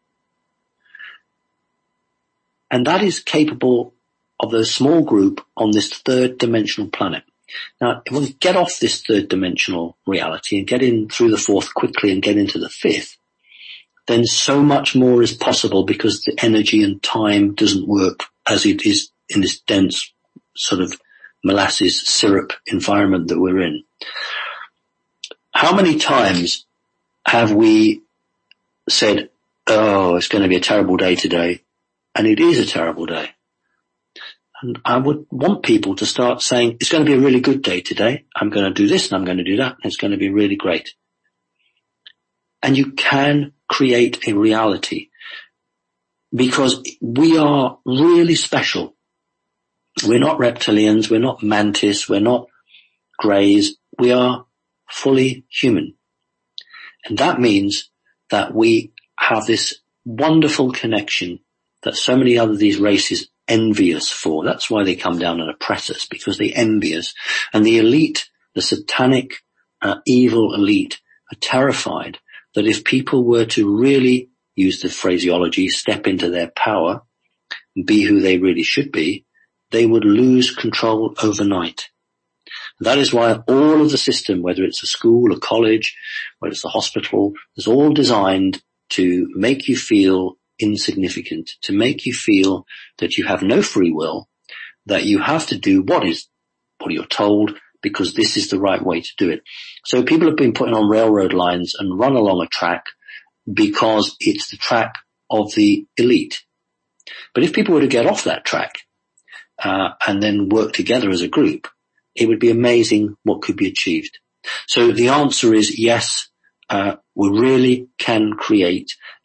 And that is capable of the small group on this third dimensional planet. Now, if we get off this third dimensional reality and get in through the fourth quickly and get into the fifth, then so much more is possible, because the energy and time doesn't work as it is in this dense sort of molasses syrup environment that we're in. How many times have we said, oh, it's going to be a terrible day today, and it is a terrible day? And I would want people to start saying, it's going to be a really good day today. I'm going to do this and I'm going to do that, and it's going to be really great. And you can create a reality, because we are really special. We're not reptilians, we're not mantis, we're not greys, we are fully human. And that means that we have this wonderful connection that so many other these races envy us for. That's why they come down and oppress us, because they envy us. And the elite, the satanic, uh, evil elite, are terrified that if people were to really use the phraseology, step into their power, and be who they really should be, they would lose control overnight. That is why all of the system, whether it's a school, a college, whether it's a hospital, is all designed to make you feel insignificant, to make you feel that you have no free will, that you have to do what is, what you're told, because this is the right way to do it. So people have been putting on railroad lines and run along a track because it's the track of the elite. But if people were to get off that track, uh, and then work together as a group, it would be amazing what could be achieved. So the answer is yes, uh, we really can create. And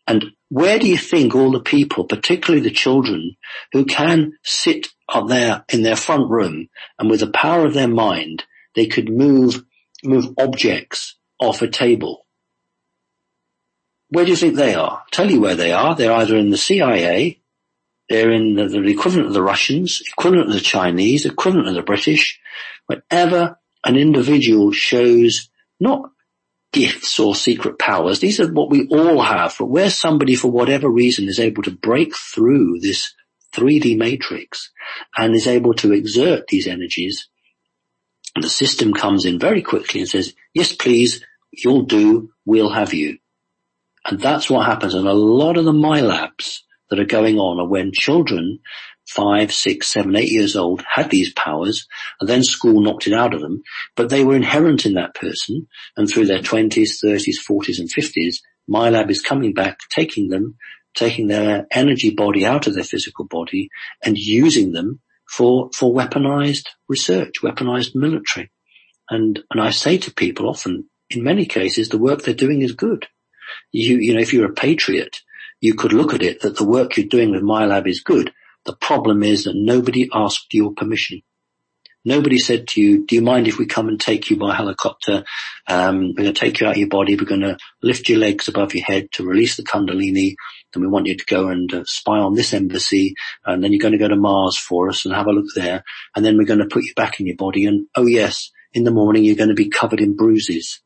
where do you think all the people, particularly the children, who can sit up there in their front room and with the power of their mind, they could move, move objects off a table? Where do you think they are? I'll tell you where they are. They're either in the C I A, they're in the, the equivalent of the Russians, equivalent of the Chinese, equivalent of the British. Whenever an individual shows not gifts or secret powers, these are what we all have, but where somebody for whatever reason is able to break through this three D matrix and is able to exert these energies, the system comes in very quickly and says, yes, please, you'll do, we'll have you. And that's what happens. And a lot of the MyLabs that are going on are when children, five, six, seven, eight years old, had these powers, and then school knocked it out of them, but they were inherent in that person, and through their twenties, thirties, forties, and fifties, MyLab is coming back, taking them, taking their energy body out of their physical body, and using them for, for weaponized research, weaponized military. And, and I say to people often, in many cases, the work they're doing is good. You, you know, if you're a patriot, you could look at it that the work you're doing with MyLab is good. The problem is that nobody asked your permission. Nobody said to you, do you mind if we come and take you by helicopter? Um, we're going to take you out of your body. We're going to lift your legs above your head to release the Kundalini. Then we want you to go and uh, spy on this embassy. And then you're going to go to Mars for us and have a look there. And then we're going to put you back in your body. And oh yes, in the morning you're going to be covered in bruises.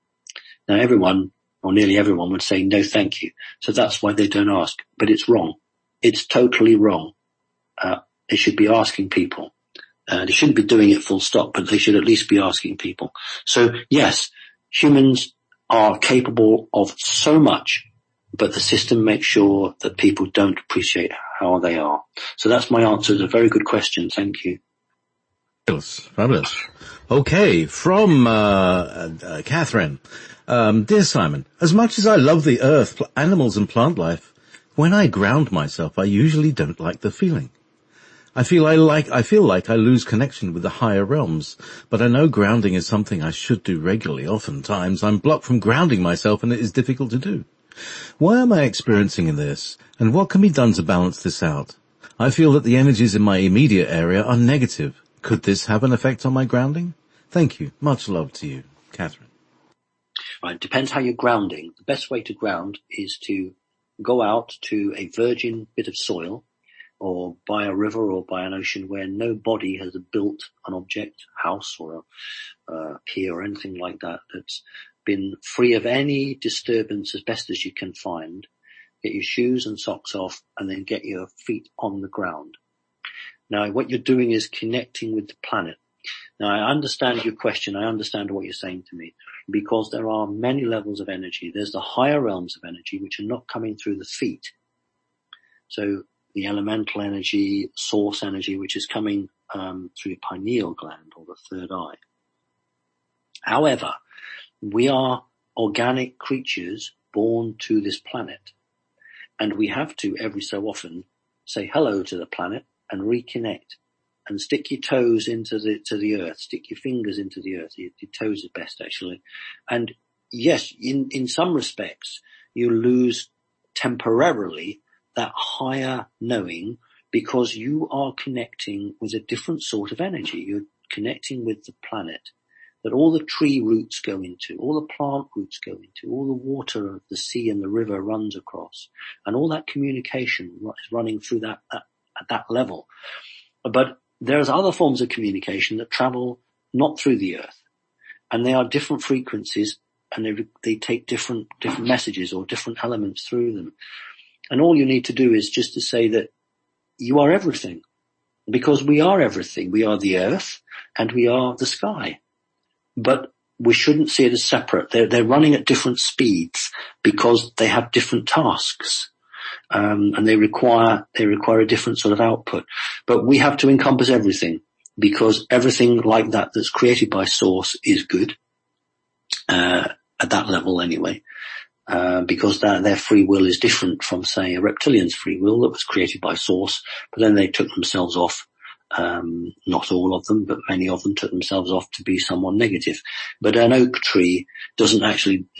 Now everyone, or nearly everyone, would say no thank you. So that's why they don't ask. But it's wrong. It's totally wrong. Uh, they should be asking people. Uh, they shouldn't be doing it full stop, but they should at least be asking people. So yes, humans are capable of so much, but the system makes sure that people don't appreciate how they are. So that's my answer. It's a very good question. Thank you. Fabulous. Fabulous. Okay, from uh, uh Catherine. Um, dear Simon, as much as I love the earth, animals and plant life, when I ground myself, I usually don't like the feeling. I feel I like, I feel like I lose connection with the higher realms, but I know grounding is something I should do regularly. Oftentimes I'm blocked from grounding myself and it is difficult to do. Why am I experiencing this, and what can be done to balance this out? I feel that the energies in my immediate area are negative. Could this have an effect on my grounding? Thank you. Much love to you, Catherine. Right, depends how you're grounding. The best way to ground is to go out to a virgin bit of soil, or by a river or by an ocean where no body has built an object, house or a uh, pier or anything like that, that's been free of any disturbance as best as you can find. Get your shoes and socks off and then get your feet on the ground. Now what you're doing is connecting with the planet. Now I understand your question, I understand what you're saying to me, because there are many levels of energy. There's the higher realms of energy which are not coming through the feet. So the elemental energy, source energy, which is coming um, through the pineal gland or the third eye. However, we are organic creatures born to this planet, and we have to every so often say hello to the planet and reconnect, and stick your toes into the to the earth, stick your fingers into the earth. Your, your toes are best actually. And yes, in in some respects, you lose temporarily that higher knowing, because you are connecting with a different sort of energy. You're connecting with the planet that all the tree roots go into, all the plant roots go into, all the water of the sea and the river runs across, and all that communication is running through that, that at that level. But there's other forms of communication that travel not through the earth, and they are different frequencies, and they, they take different different messages or different elements through them. And all you need to do is just to say that you are everything, because we are everything. We are the earth and we are the sky. But we shouldn't see it as separate. They're, they're running at different speeds because they have different tasks. Um, and they require, they require a different sort of output. But we have to encompass everything, because everything like that that's created by source is good, uh, at that level anyway. Uh, because that, their free will is different from, say, a reptilian's free will that was created by source, but then they took themselves off. Um, not all of them, but many of them took themselves off to be someone negative. But an oak tree doesn't actually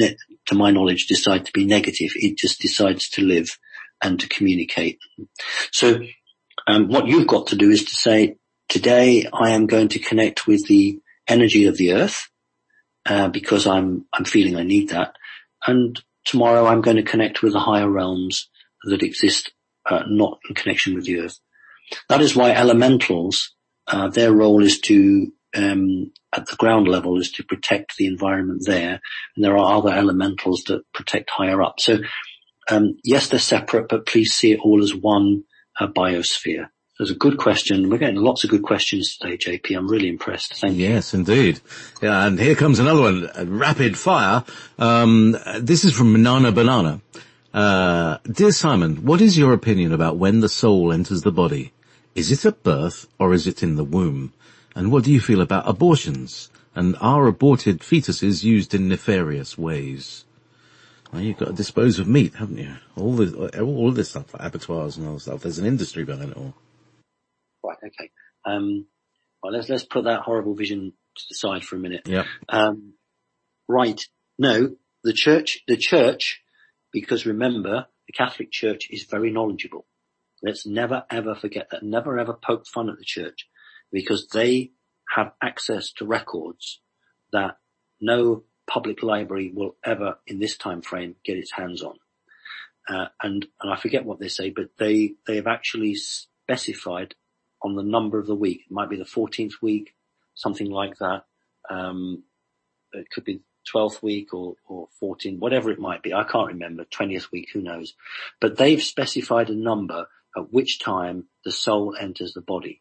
to my knowledge, decide to be negative. It just decides to live and to communicate. So um, what you've got to do is to say, today I am going to connect with the energy of the earth, uh, because I'm, I'm feeling I need that. And tomorrow I'm going to connect with the higher realms that exist, uh, not in connection with the earth. That is why elementals, uh, their role is to, um, at the ground level, is to protect the environment there. And there are other elementals that protect higher up. So, um, yes, they're separate, but please see it all as one uh, biosphere. That's a good question. We're getting lots of good questions today, J P. I'm really impressed. Thank you. Yes, indeed. Yeah, and here comes another one, rapid fire. Um, this is from Banana Banana. Uh, Dear Simon, what is your opinion about when the soul enters the body? Is it at birth or is it in the womb? And what do you feel about abortions? And are aborted fetuses used in nefarious ways? Well, you've got to dispose of meat, haven't you? All this, all this stuff, like abattoirs and all stuff. There's an industry behind it all. Right, okay. Um, well, let's, let's put that horrible vision to the side for a minute. Yeah. Um, right. No, the church, the church, because remember, the Catholic Church is very knowledgeable. Let's never ever forget that. Never ever poke fun at the church, because they have access to records that no public library will ever in this time frame get its hands on. Uh, and, and I forget what they say, but they, they have actually specified on the number of the week. It might be the fourteenth week, something like that. Um, it could be twelfth week or, or fourteenth, whatever it might be. I can't remember. twentieth week, who knows? But they've specified a number at which time the soul enters the body.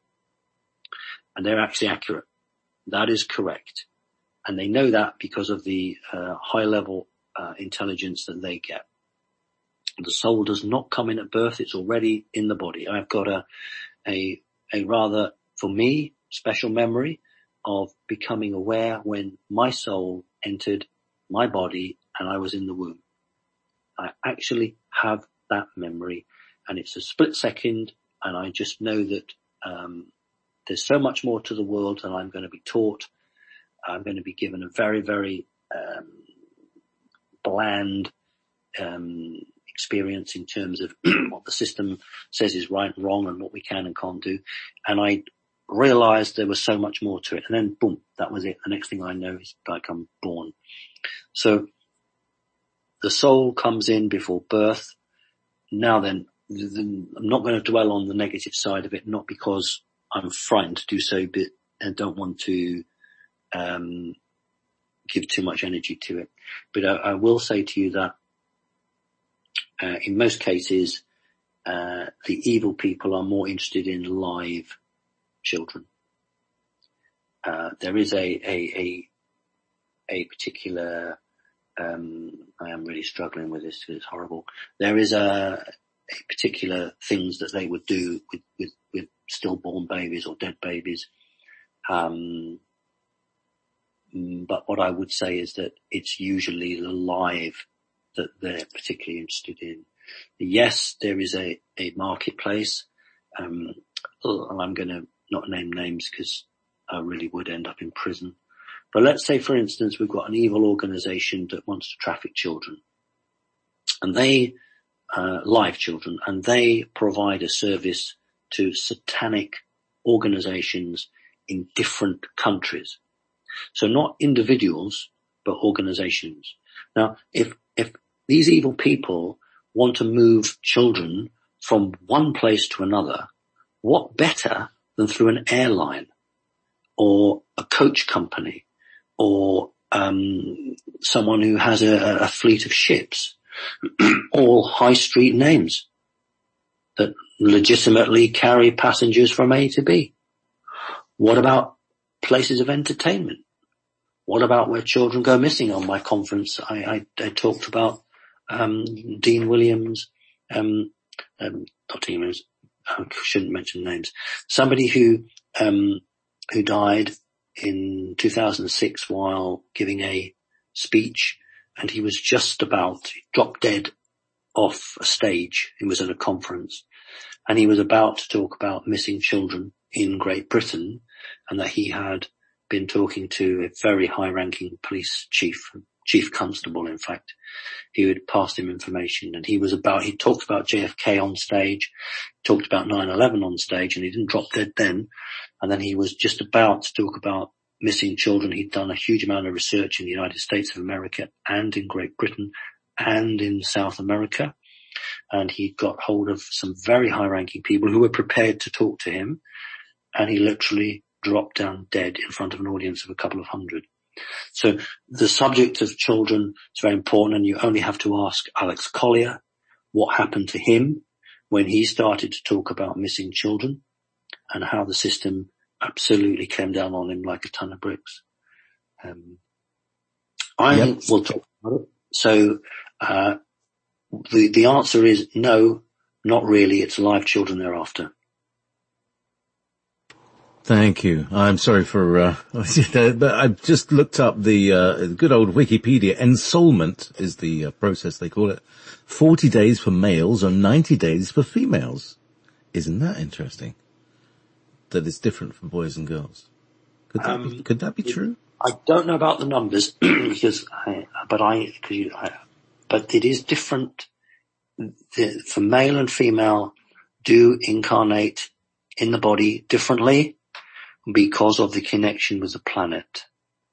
And they're actually accurate. That is correct. And they know that because of the uh, high level uh, intelligence that they get. The soul does not come in at birth. It's already in the body. I've got a, a, a rather, for me, special memory of becoming aware when my soul entered my body and I was in the womb. I actually have that memory, and it's a split second, and I just know that um there's so much more to the world than I'm going to be taught. I'm going to be given a very, very um bland um experience in terms of what the system says is right and wrong and what we can and can't do. And I realized there was so much more to it. And then boom, that was it. The next thing I know is like I'm born. So the soul comes in before birth. Now then, I'm not going to dwell on the negative side of it, not because I'm frightened to do so, but I don't want to um give too much energy to it. But I, I will say to you that Uh, in most cases, uh, the evil people are more interested in live children. Uh, there is a, a, a, a particular, um, I am really struggling with this, it's horrible. There is a, a particular things that they would do with, with, with stillborn babies or dead babies. Um, but what I would say is that it's usually the live that they're particularly interested in. Yes, there is a, a marketplace, um, and I'm going to not name names because I really would end up in prison. But let's say, for instance, we've got an evil organization that wants to traffic children, and they, uh, live children, and they provide a service to satanic organizations in different countries. So not individuals, but organizations. Now, if, if these evil people want to move children from one place to another, what better than through an airline or a coach company or um someone who has a, a fleet of ships, all high street names that legitimately carry passengers from A to B. What about places of entertainment? What about where children go missing? On my conference, I, I, I talked about um Dean Williams, um, um not Dean Williams, I shouldn't mention names. Somebody who um who died in two thousand six while giving a speech, and he was just about he dropped dead off a stage. He was at a conference, and he was about to talk about missing children in Great Britain, and that he had been talking to a very high-ranking police chief chief constable, in fact. He would pass him information, and he was about, he talked about J F K on stage, talked about nine eleven on stage, and he didn't drop dead then. And then he was just about to talk about missing children. He'd done a huge amount of research in the United States of America and in Great Britain and in South America. And he got hold of some very high-ranking people who were prepared to talk to him. And he literally dropped down dead in front of an audience of a couple of hundred. So the subject of children is very important, and you only have to ask Alex Collier what happened to him when he started to talk about missing children and how the system absolutely came down on him like a ton of bricks. Um, I yep. will talk about it. So uh, the, the answer is no, not really. It's live children thereafter. Thank you. I'm sorry for, uh, but I've just looked up the, uh, good old Wikipedia. Ensoulment is the uh, process they call it. forty days for males and ninety days for females. Isn't that interesting? That it's different for boys and girls. Could that, um, be, could that be true? I don't know about the numbers because I, but I, cause you, I, but it is different. The, for male and female do incarnate in the body differently, because of the connection with the planet.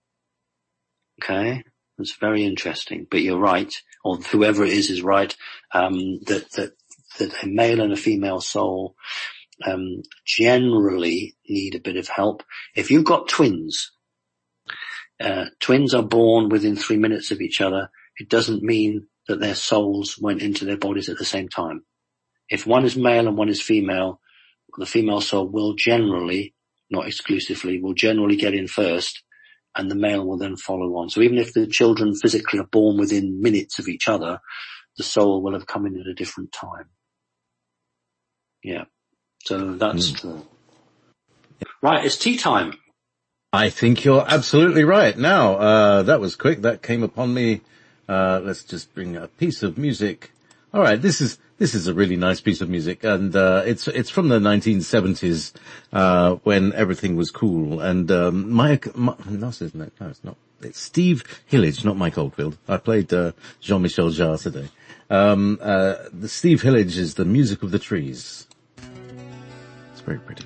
Okay? It's very interesting, but you're right, or whoever it is is right, um, that, that, that a male and a female soul, um, generally need a bit of help. If you've got twins, uh, twins are born within three minutes of each other, it doesn't mean that their souls went into their bodies at the same time. If one is male and one is female, the female soul will generally, not exclusively, will generally get in first, and the male will then follow on. So even if the children physically are born within minutes of each other, the soul will have come in at a different time. Yeah. So that's mm. the... Right, it's tea time. I think you're absolutely right. Now, uh, that was quick. That came upon me. Uh, let's just bring a piece of music. All right, this is this is a really nice piece of music, and uh, it's it's from the nineteen seventies uh, when everything was cool. And um, Mike, my, no, isn't it? No, it's not. It's Steve Hillage, not Mike Oldfield. I played uh, Jean-Michel Jarre today. Um, uh, the Steve Hillage is the music of the trees. It's very pretty.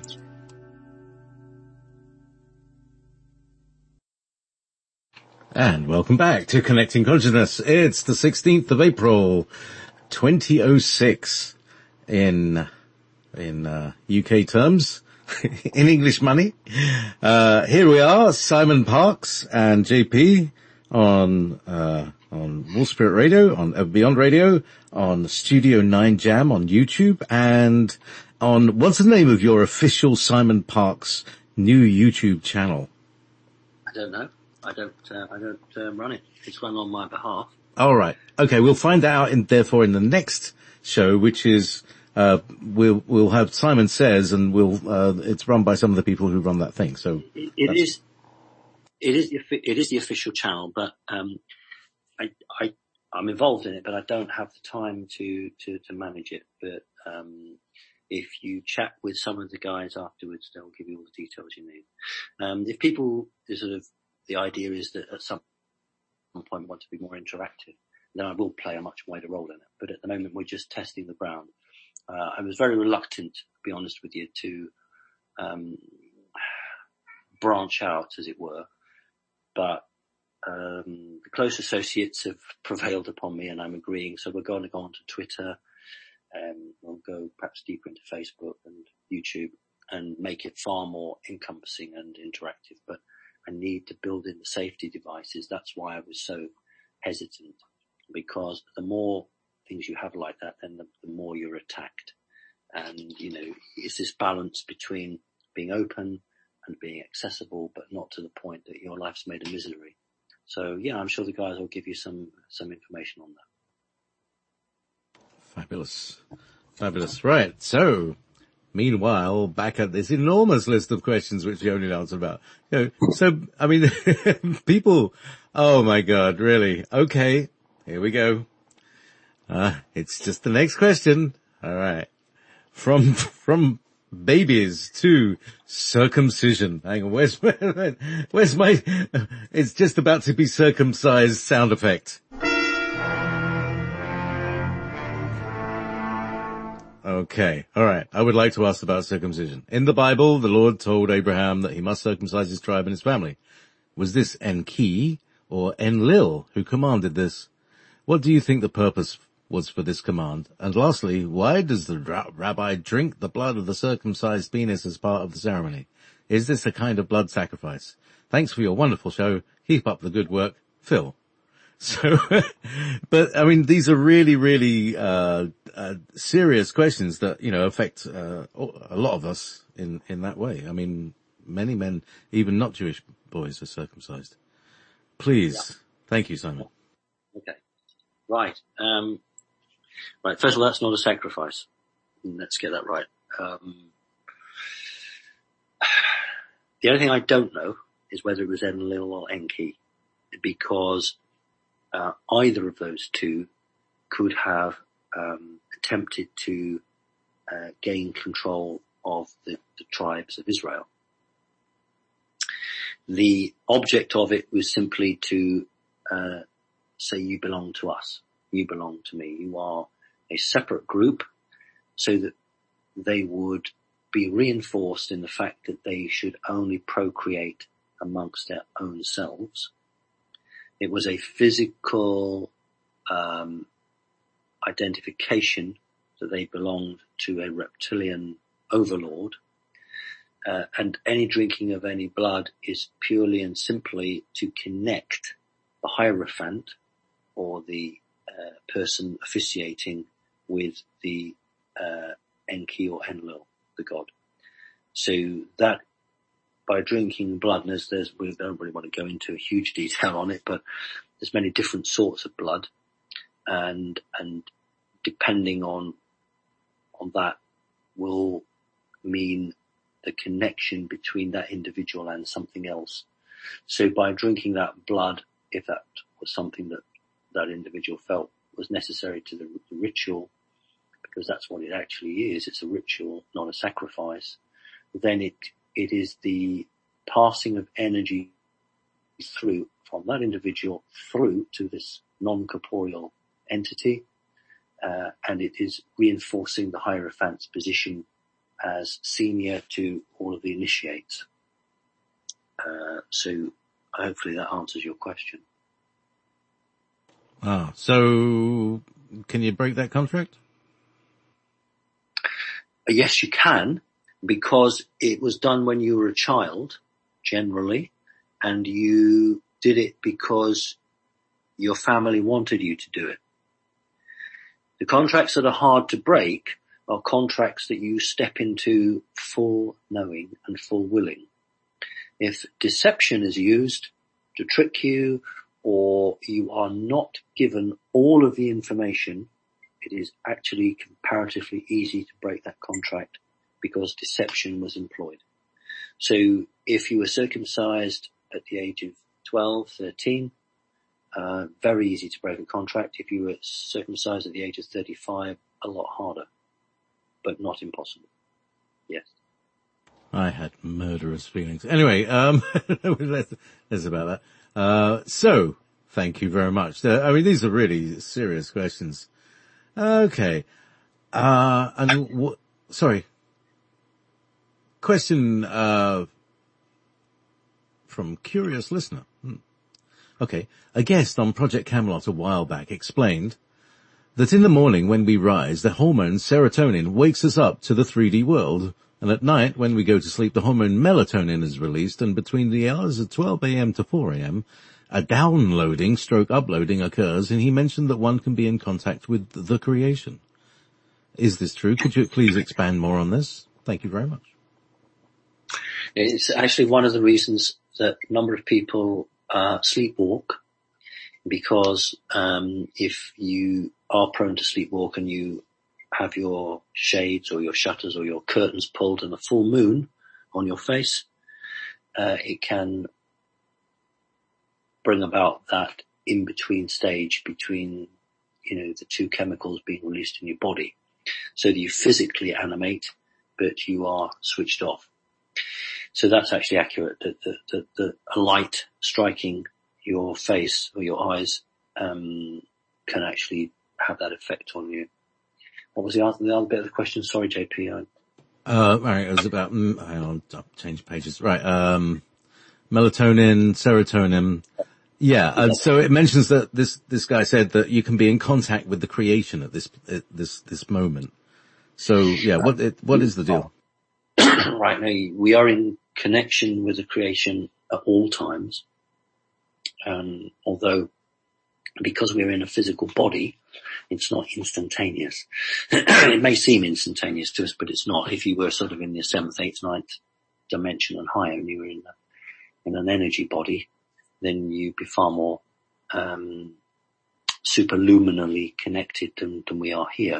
And welcome back to Connecting Consciousness. It's the sixteenth of April. twenty oh six in, in, uh, U K terms, in English money. Uh, here we are, Simon Parkes and J P on, uh, on Wolf Spirit Radio, on Ever Beyond Radio, on Studio nine Jam on YouTube, and on, what's the name of your official Simon Parkes new YouTube channel? I don't know. I don't, uh, I don't, uh, run it. It's run on my behalf. All right. Okay, we'll find out in, therefore in the next show, which is, uh, we'll, we'll have Simon Says, and we'll, uh, it's run by some of the people who run that thing, so. It, it is, it is, it is the official channel, but, um, I, I, I'm involved in it, but I don't have the time to, to, to manage it. But, um, if you chat with some of the guys afterwards, they'll give you all the details you need. Um, if people, the sort of, the idea is that at some point want to be more interactive, then I will play a much wider role in it. But at the moment, we're just testing the ground. Uh, I was very reluctant, to be honest with you, to um, branch out, as it were. But um, the close associates have prevailed upon me, and I'm agreeing. So we're going to go onto Twitter, and we'll go perhaps deeper into Facebook and YouTube, and make it far more encompassing and interactive. But I need to build in the safety devices. That's why I was so hesitant, because the more things you have like that, then the, the more you're attacked. And, you know, it's this balance between being open and being accessible, but not to the point that your life's made a misery. So, yeah, I'm sure the guys will give you some, some information on that. Fabulous. Fabulous. Right. So, meanwhile, back at this enormous list of questions which you only answered about. You know, so, I mean, people, oh my God, really? Okay, here we go. Uh, it's just the next question. All right. From, from babies to circumcision. Hang on, where's my, where's my, it's just about to be circumcised sound effect. Okay, alright. I would like to ask about circumcision. In the Bible, the Lord told Abraham that he must circumcise his tribe and his family. Was this Enki or Enlil who commanded this? What do you think the purpose was for this command? And lastly, why does the ra- rabbi drink the blood of the circumcised penis as part of the ceremony? Is this a kind of blood sacrifice? Thanks for your wonderful show. Keep up the good work. Phil. So, but I mean, these are really, really, uh, uh, serious questions that, you know, affect, uh, a lot of us in, in that way. I mean, many men, even not Jewish boys, are circumcised. Please. Yeah. Thank you, Simon. Okay. Right. Um, right. First of all, that's not a sacrifice. Let's get that right. Um, the only thing I don't know is whether it was Enlil or Enki, because Uh, either of those two could have um, attempted to uh, gain control of the, the tribes of Israel. The object of it was simply to uh, say, you belong to us, you belong to me, you are a separate group, so that they would be reinforced in the fact that they should only procreate amongst their own selves. It was a physical um, identification that they belonged to a reptilian overlord, uh, and any drinking of any blood is purely and simply to connect the hierophant or the uh, person officiating with the uh, Enki or Enlil, the god. So that, by drinking blood, and there's, there's, we don't really want to go into a huge detail on it, but there's many different sorts of blood, and, and depending on, on that will mean the connection between that individual and something else. So by drinking that blood, if that was something that that individual felt was necessary to the, the ritual, because that's what it actually is, it's a ritual, not a sacrifice, then it It is the passing of energy through from that individual through to this non-corporeal entity, uh, and it is reinforcing the Hierophant's position as senior to all of the initiates. Uh, so hopefully that answers your question. Ah, so can you break that contract? Uh, yes, you can. Because it was done when you were a child, generally, and you did it because your family wanted you to do it. The contracts that are hard to break are contracts that you step into full knowing and full willing. If deception is used to trick you, or you are not given all of the information, it is actually comparatively easy to break that contract, because deception was employed. So if you were circumcised at the age of twelve, thirteen, uh, very easy to break a contract. If you were circumcised at the age of thirty-five, a lot harder, but not impossible. Yes. I had murderous feelings. Anyway, um, that's, that's about that. Uh, so, thank you very much. Uh, I mean, these are really serious questions. Okay. Uh, and what, sorry. Question, uh, from curious listener. Hmm. Okay. A guest on Project Camelot a while back explained that in the morning when we rise, the hormone serotonin wakes us up to the three D world, and at night when we go to sleep, the hormone melatonin is released, and between the hours of twelve a.m. to four a.m., a downloading stroke uploading occurs, and he mentioned that one can be in contact with the creation. Is this true? Could you please expand more on this? Thank you very much. It's actually one of the reasons that a number of people uh, sleepwalk, because um, if you are prone to sleepwalk and you have your shades or your shutters or your curtains pulled and a full moon on your face, uh, it can bring about that in-between stage between, you know, the two chemicals being released in your body, so that you physically animate but you are switched off. So that's actually accurate, that the, the, the, a light striking your face or your eyes um, can actually have that effect on you. What was the other, the other bit of the question? Sorry, J P. I... Uh, right, it was about, mm, hang on, I'll change pages. Right, um, melatonin, serotonin. Yeah, uh, so it mentions that this, this guy said that you can be in contact with the creation at this, at this, this moment. So, yeah, what, it, what is the deal? Right, now we are in connection with the creation at all times. Um, although, because we're in a physical body, it's not instantaneous. It may seem instantaneous to us, but it's not. If you were sort of in the seventh, eighth, ninth dimension and higher, and you were in, a, in an energy body, then you'd be far more um, superluminally connected than, than we are here.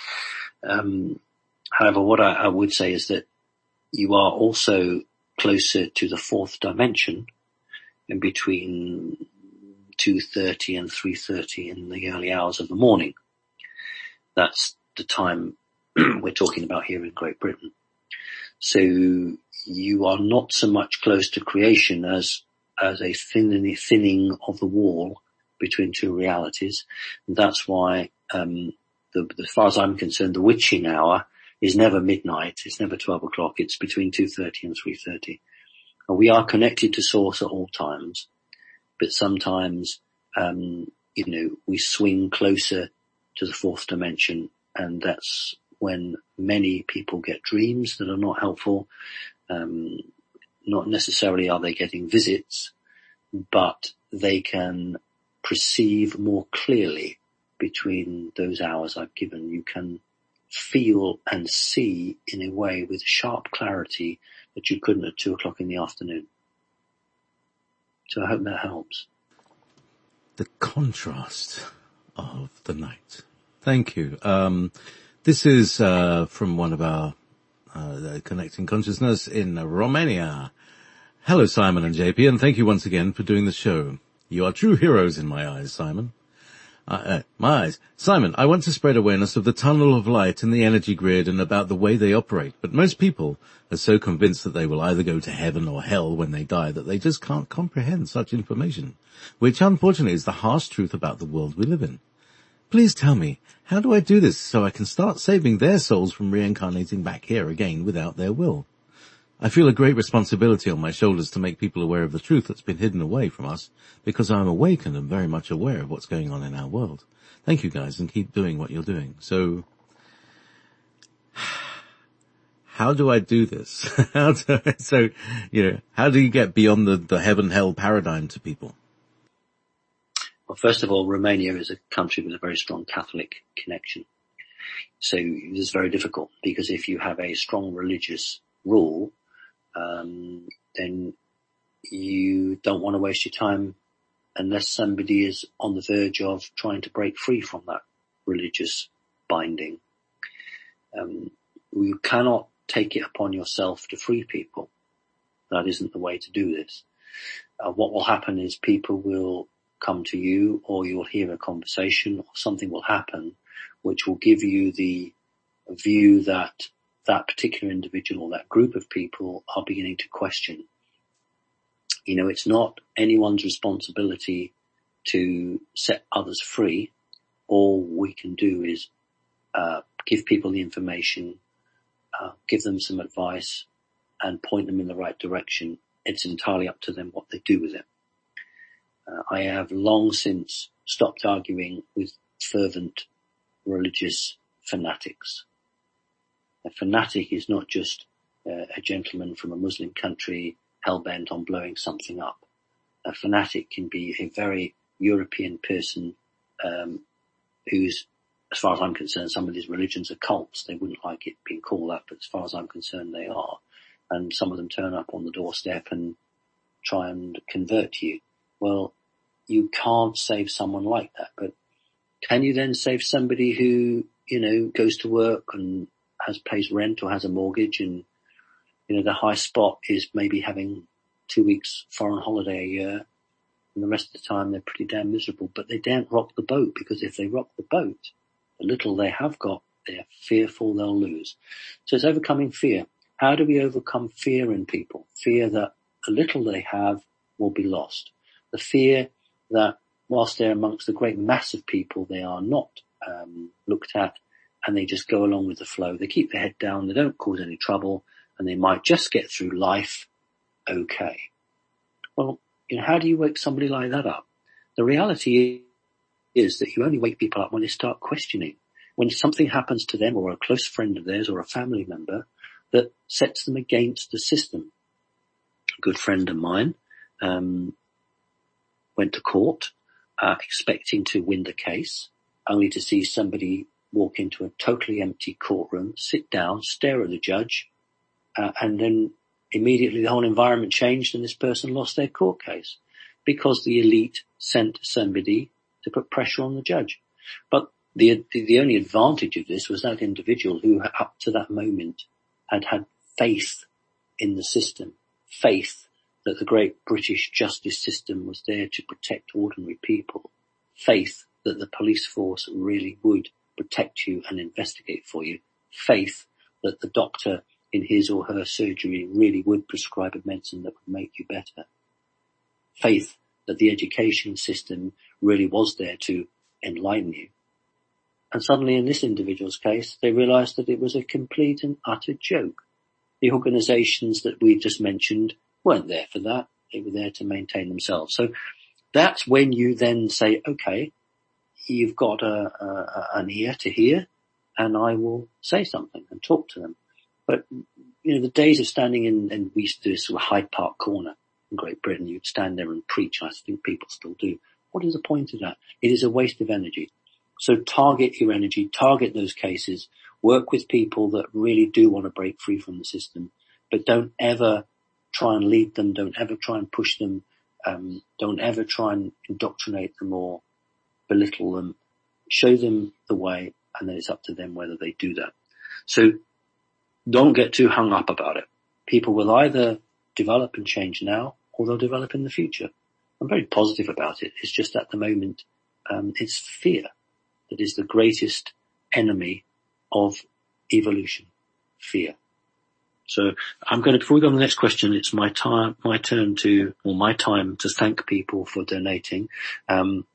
Um, however, what I, I would say is that you are also closer to the fourth dimension, in between two thirty and three thirty in the early hours of the morning. That's the time we're talking about here in Great Britain. So you are not so much close to creation as as a thinning, thinning of the wall between two realities. And that's why, um, the, as far as I'm concerned, the witching hour is never midnight. It's never twelve o'clock. It's between two thirty and three thirty. And we are connected to source at all times, but sometimes, um, you know, we swing closer to the fourth dimension, and that's when many people get dreams that are not helpful. Um, not necessarily are they getting visits, but they can perceive more clearly between those hours I've given. You can feel and see in a way with sharp clarity that you couldn't at two o'clock in the afternoon. So I hope that helps. The contrast of the night. Thank you. Um, this is uh, from one of our uh, Connecting Consciousness in Romania. Hello, Simon and J P, and thank you once again for doing the show. You are true heroes in my eyes, Simon. Uh, uh, my eyes. Simon, I want to spread awareness of the tunnel of light and the energy grid and about the way they operate, but most people are so convinced that they will either go to heaven or hell when they die that they just can't comprehend such information, which unfortunately is the harsh truth about the world we live in. Please tell me, how do I do this so I can start saving their souls from reincarnating back here again without their will? I feel a great responsibility on my shoulders to make people aware of the truth that's been hidden away from us, because I'm awakened and very much aware of what's going on in our world. Thank you guys, and keep doing what you're doing. So, how do I do this? how do I, so, you know, how do you get beyond the, the heaven-hell paradigm to people? Well, first of all, Romania is a country with a very strong Catholic connection. So it's very difficult, because if you have a strong religious rule, um, then you don't want to waste your time unless somebody is on the verge of trying to break free from that religious binding. Um, you cannot take it upon yourself to free people. That isn't the way to do this. Uh, what will happen is people will come to you, or you'll hear a conversation, or something will happen which will give you the view that that particular individual, that group of people are beginning to question. You know, it's not anyone's responsibility to set others free. All we can do is uh, give people the information, uh, give them some advice, and point them in the right direction. It's entirely up to them what they do with it. Uh, I have long since stopped arguing with fervent religious fanatics. A fanatic is not just uh, a gentleman from a Muslim country hell-bent on blowing something up. A fanatic can be a very European person um, who's, as far as I'm concerned, some of these religions are cults. They wouldn't like it being called that, but as far as I'm concerned, they are. And some of them turn up on the doorstep and try and convert you. Well, you can't save someone like that, but can you then save somebody who, you know, goes to work and has pays rent or has a mortgage, and, you know, the high spot is maybe having two weeks foreign holiday a year, and the rest of the time they're pretty damn miserable, but they daren't rock the boat, because if they rock the boat, the little they have got They're fearful they'll lose. So it's overcoming fear. How do we overcome fear in people? Fear that the little they have will be lost. The fear that whilst they're amongst the great mass of people, they are not um, looked at, and they just go along with the flow. They keep their head down, they don't cause any trouble, and they might just get through life okay. Well, you know, how do you wake somebody like that up? The reality is that you only wake people up when they start questioning. When something happens to them or a close friend of theirs or a family member that sets them against the system. A good friend of mine um, went to court uh, expecting to win the case, only to see somebody walk into a totally empty courtroom, sit down, stare at the judge, uh, and then immediately the whole environment changed and this person lost their court case because the elite sent somebody to put pressure on the judge. But the, the, the only advantage of this was that individual who up to that moment had had faith in the system, faith that the great British justice system was there to protect ordinary people, faith that the police force really would protect you and investigate for you, faith that the doctor in his or her surgery really would prescribe a medicine that would make you better, faith that the education system really was there to enlighten you. And suddenly in this individual's case, they realized that it was a complete and utter joke. The organizations that we just mentioned weren't there for that. They were there to maintain themselves. So that's when you then say, okay, you've got a, a, an ear to hear, and I will say something and talk to them. But, you know, the days of standing in, and we used to do this with Hyde Park Corner in Great Britain, you'd stand there and preach. I think people still do. What is the point of that? It is a waste of energy. So target your energy, target those cases, work with people that really do want to break free from the system, but don't ever try and lead them, don't ever try and push them, um, don't ever try and indoctrinate them or belittle them. Show them the way, and then it's up to them whether they do that. So don't get too hung up about it. People will either develop and change now, or they'll develop in the future. I'm very positive about it. It's just at the moment, um, it's fear that is the greatest enemy of evolution. Fear. So I'm going to, before we go on to the next question, it's my time, my turn to, or my time to thank people for donating. Um,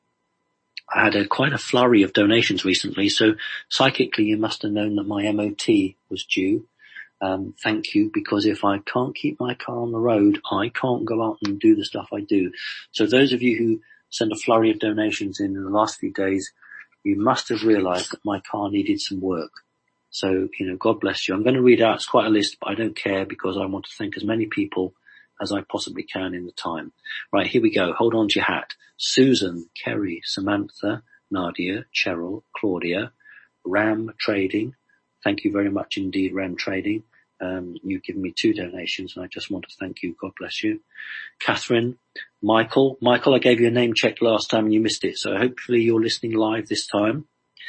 I had a quite a flurry of donations recently, so psychically you must have known that my M O T was due. Um, thank you, because if I can't keep my car on the road, I can't go out and do the stuff I do. So those of you who sent a flurry of donations in, in the last few days, you must have realized that my car needed some work. So, you know, God bless you. I'm going to read out, it's quite a list, but I don't care because I want to thank as many people as I possibly can in the time. Right, here we go. Hold on to your hat. Susan, Kerry, Samantha, Nadia, Cheryl, Claudia, Ram Trading. Thank you very much indeed, Ram Trading. Um, you've given me two donations and I just want to thank you. God bless you. Catherine, Michael. Michael, I gave you a name check last time and you missed it, so hopefully you're listening live this time.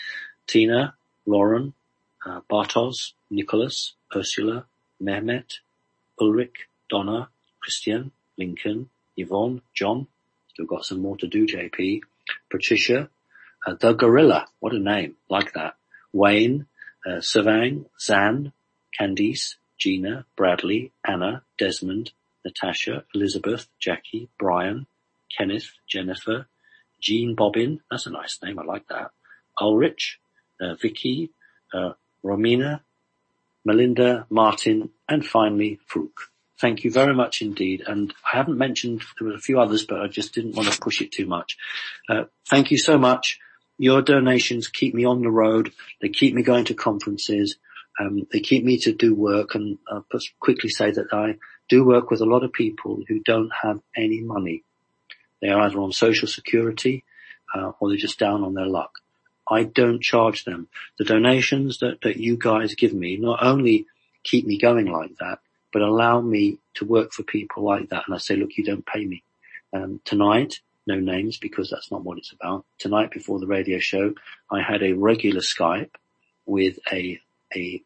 Tina, Lauren, uh, Bartos, Nicholas, Ursula, Mehmet, Ulrich, Donna, Christian, Lincoln, Yvonne, John. Still got some more to do, J P. Patricia, uh, The Gorilla. What a name. Like that. Wayne, uh, Savang, Zan, Candice, Gina, Bradley, Anna, Desmond, Natasha, Elizabeth, Jackie, Brian, Kenneth, Jennifer, Jean Bobbin. That's a nice name. I like that. Ulrich, uh, Vicky, uh, Romina, Melinda, Martin, and finally, Fruk. Thank you very much indeed. And I haven't mentioned, there were a few others, but I just didn't want to push it too much. Uh, thank you so much. Your donations keep me on the road. They keep me going to conferences. Um, they keep me to do work. And I'll just quickly say that I do work with a lot of people who don't have any money. They are either on social security, uh, or they're just down on their luck. I don't charge them. The donations that, that you guys give me not only keep me going like that, but allow me to work for people like that. And I say, look, you don't pay me. Um, tonight, no names because that's not what it's about. Tonight before the radio show, I had a regular Skype with a, a,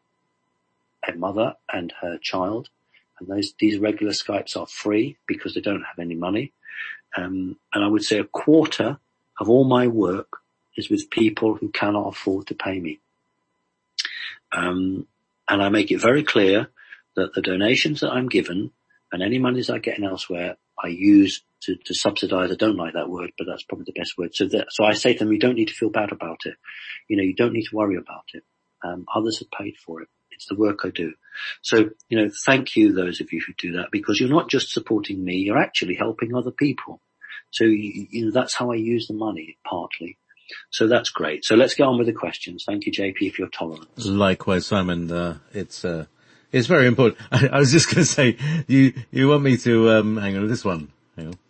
a mother and her child. And those, these regular Skypes are free because they don't have any money. Um, and I would say a quarter of all my work is with people who cannot afford to pay me. Um, and I make it very clear that the donations that I'm given and any monies I get in elsewhere, I use to, to subsidize. I don't like that word, but that's probably the best word. So that, so I say to them, you don't need to feel bad about it. You know, you don't need to worry about it. Um, others have paid for it. It's the work I do. So, you know, thank you, those of you who do that, because you're not just supporting me, you're actually helping other people. So, you, you know, that's how I use the money, partly. So that's great. So let's get on with the questions. Thank you, J P, for your tolerance. Likewise, Simon. Uh, it's, uh, it's very important. I, I was just going to say, you, you want me to, um, hang on, this one. Hang on.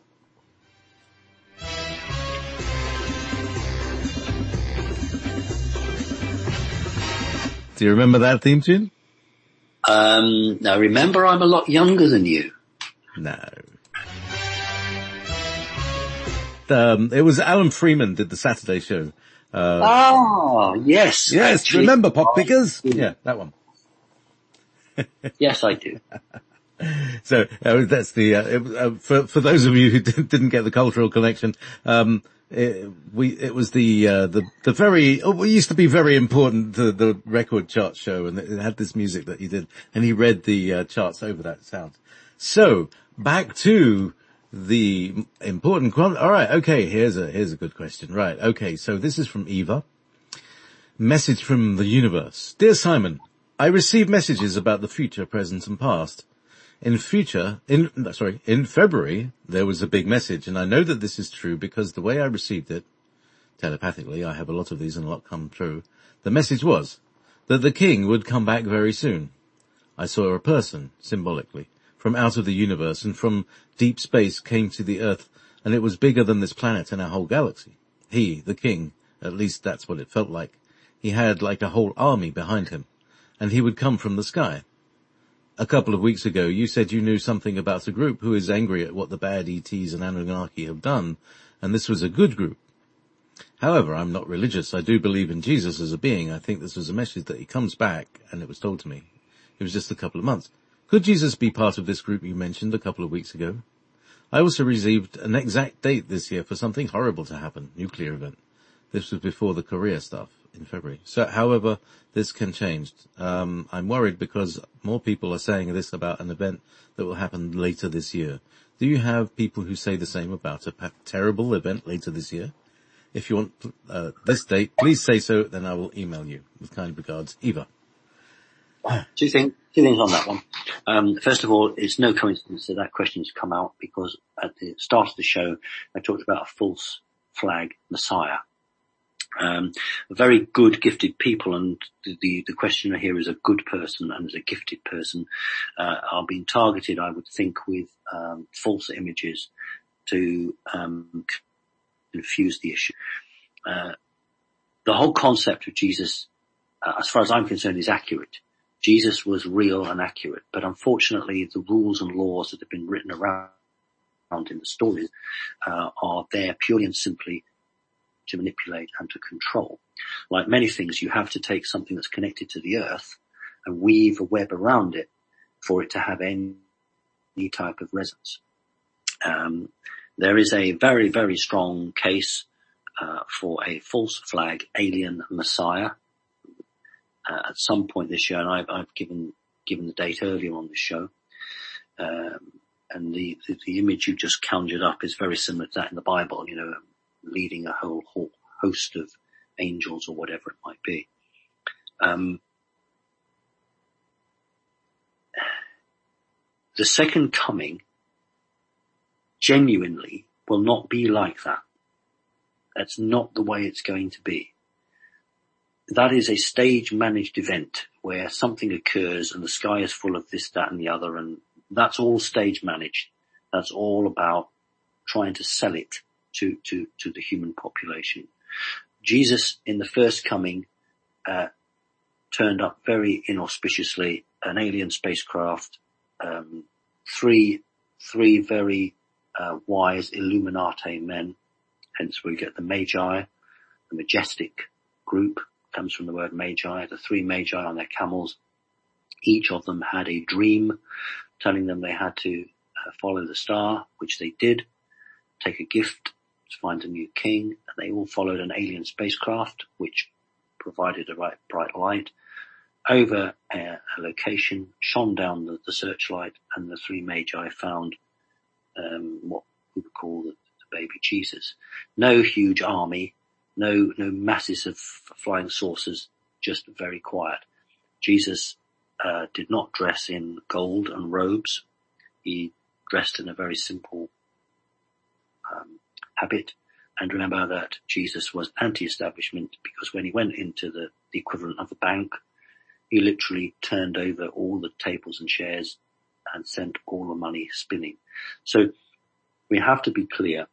Do you remember that theme tune? Um, now remember, I'm a lot younger than you. No. Um, it was Alan Freeman did the Saturday show. Uh, oh, yes. Yes, actually, remember Pop Pickers? Yeah, that one. Yes, I do. So uh, that's the, uh, it, uh, for, for those of you who didn't get the cultural connection, um, It, we, it was the, uh, the, the very, oh, it used to be very important to the record chart show, and it had this music that he did, and he read the uh, charts over that sound. So, back to the important, qual- alright, okay, here's a, here's a good question. Right, okay, so this is from Eva. Message from the universe. Dear Simon, I receive messages about the future, present and past. In future, in, sorry, in February, there was a big message, and I know that this is true because the way I received it, telepathically, I have a lot of these and a lot come true, the message was that the king would come back very soon. I saw a person, symbolically, from out of the universe and from deep space came to the earth, and it was bigger than this planet and our whole galaxy. He, the king, at least that's what it felt like. He had like a whole army behind him, and he would come from the sky. A couple of weeks ago, you said you knew something about a group who is angry at what the bad E Ts and Anunnaki have done, and this was a good group. However, I'm not religious. I do believe in Jesus as a being. I think this was a message that he comes back, and it was told to me. It was just a couple of months. Could Jesus be part of this group you mentioned a couple of weeks ago? I also received an exact date this year for something horrible to happen, nuclear event. This was before the Korea stuff in February. So, however, this can change. Um, I'm worried because more people are saying this about an event that will happen later this year. Do you have people who say the same about a pa- terrible event later this year? If you want uh, this date, please say so, then I will email you. With kind regards, Eva. Two things, two things on that one. Um, first of all, it's no coincidence that that question has come out because at the start of the show, I talked about a false flag Messiah. Um, very good, gifted people, and the, the, the questioner here is a good person and is a gifted person, uh, are being targeted, I would think, with, um, false images to, um, confuse the issue. Uh, the whole concept of Jesus, uh, as far as I'm concerned, is accurate. Jesus was real and accurate, but unfortunately the rules and laws that have been written around in the stories, uh, are there purely and simply to manipulate and to control. Like many things, you have to take something that's connected to the earth and weave a web around it for it to have any, any type of resonance. Um, there is a very, very strong case uh, for a false flag alien messiah uh, at some point this year, and I've, I've given given the date earlier on the show. Um, and the, the the image you just conjured up is very similar to that in the Bible. You know, leading a whole host of angels or whatever it might be. Um, the second coming genuinely will not be like that. That's not the way it's going to be. That is a stage managed event where something occurs and the sky is full of this, that and the other, and that's all stage managed. That's all about trying to sell it to, to, to the human population. Jesus in the first coming, uh, turned up very inauspiciously, an alien spacecraft, um, three, three very, uh, wise Illuminati men, hence we get the Magi, the majestic group comes from the word Magi, the three Magi on their camels. Each of them had a dream telling them they had to uh, follow the star, which they did, take a gift to find a new king, and they all followed an alien spacecraft, which provided a right bright light. over a, a location, shone down the, the searchlight, and the three magi found um, what we would call the, the baby Jesus. No huge army, no no masses of flying saucers, just very quiet. Jesus uh, did not dress in gold and robes. He dressed in a very simple um, habit. And remember that Jesus was anti-establishment, because when he went into the, the equivalent of the bank, he literally turned over all the tables and chairs and sent all the money spinning. So we have to be clear